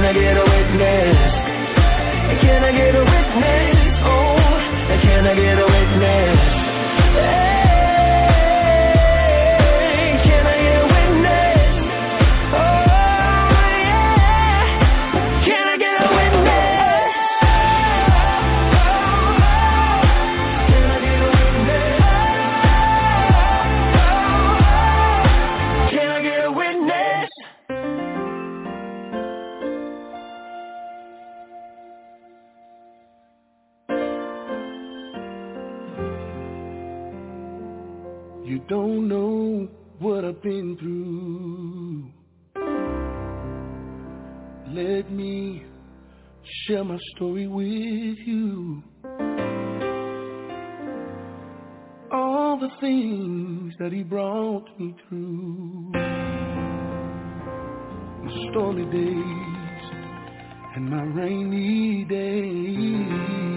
Speaker 4: I get a witness? Can I get a witness? Oh, can I get a witness? Hey, can I get a witness? Oh, yeah. Can I get a witness? Can I get a witness? Can I get a witness?
Speaker 11: You don't know what I've been through. Let me share my story with you. All the things that he brought me through. My stormy days and my rainy days.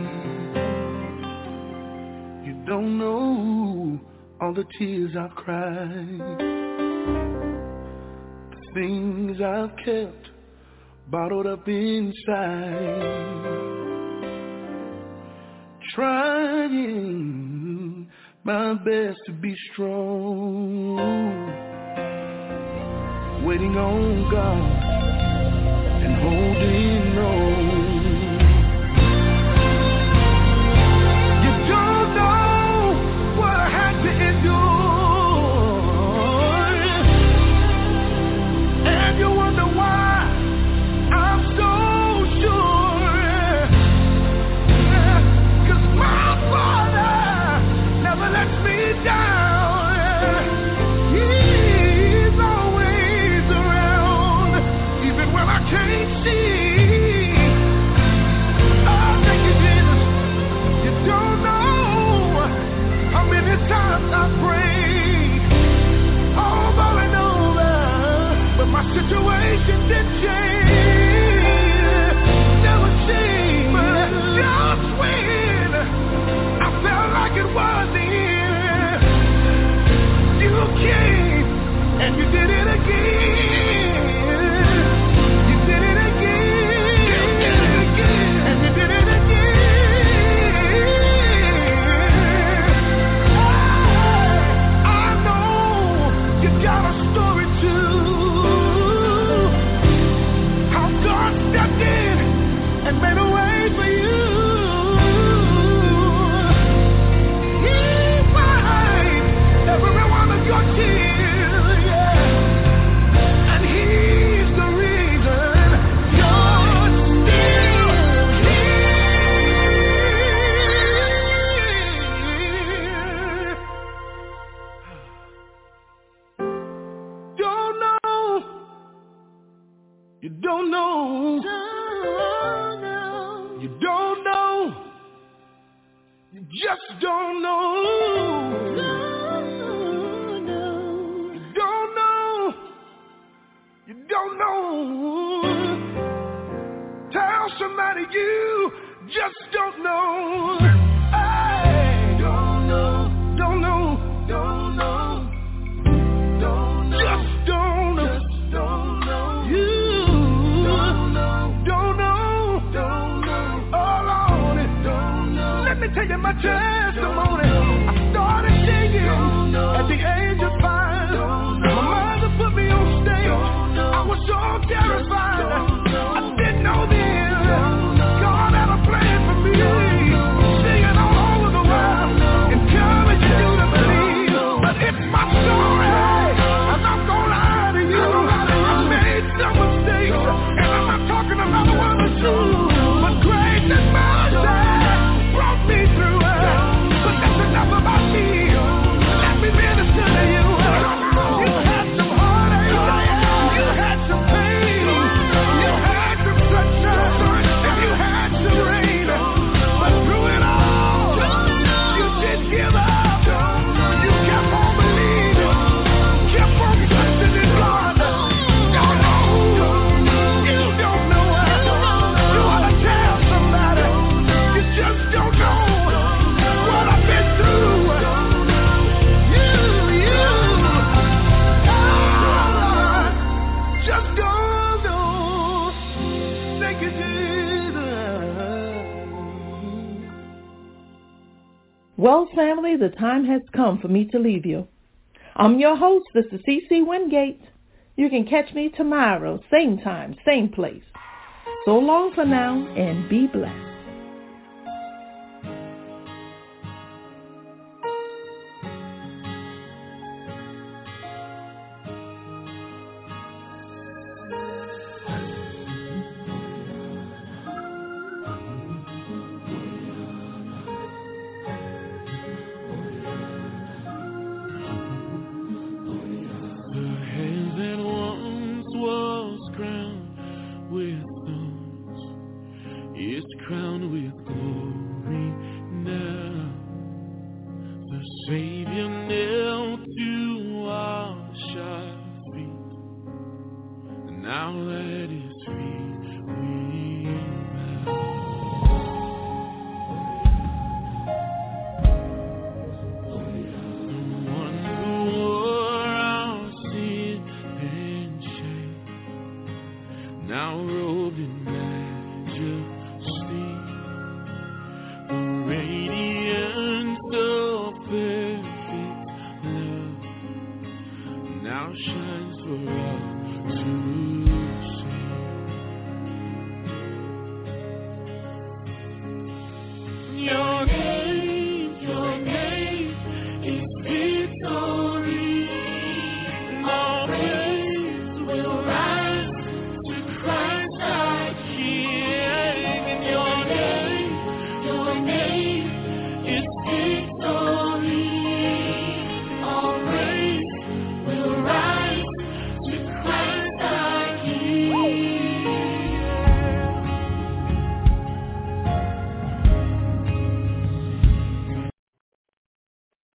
Speaker 11: You don't know all the tears I've cried, the things I've kept bottled up inside, trying my best to be strong, waiting on God and holding on. Situation did change, never change, but just when I felt like it was the end, you came and you did it again. You did it again. You did it again. And you did it again. I know you got a story too. Stepped in and made a way for you. He wiped every one of your tears, yeah. And he's the reason you're still here. Don't know. You don't know. You don't know. You just don't know. You don't know. You don't know. Tell somebody you just don't know. Hey, don't know. Don't know. Don't know. Don't know. Just don't know. Just don't know. You. Let me tell you my testimony. I started singing at the age of 5. My mother put me on stage. I was so terrified. I didn't know then God had a plan for me. Singing all over the world, encouraging you to believe. But it's my story, and I'm gonna lie to you. I made some mistakes, and I'm not talking about one or two. But grace and mercy brought me through. But Thank you, Jesus.
Speaker 3: Well, family, the time has come for me to leave you. I'm your host, Sister CC Wingate. You can catch me tomorrow, same time, same place. So long for now, and be blessed.
Speaker 4: Crowned with glory now. The Savior knelt to wash our feet, and now at His feet we bow. The one who wore our sin and shame, now robed in majesty,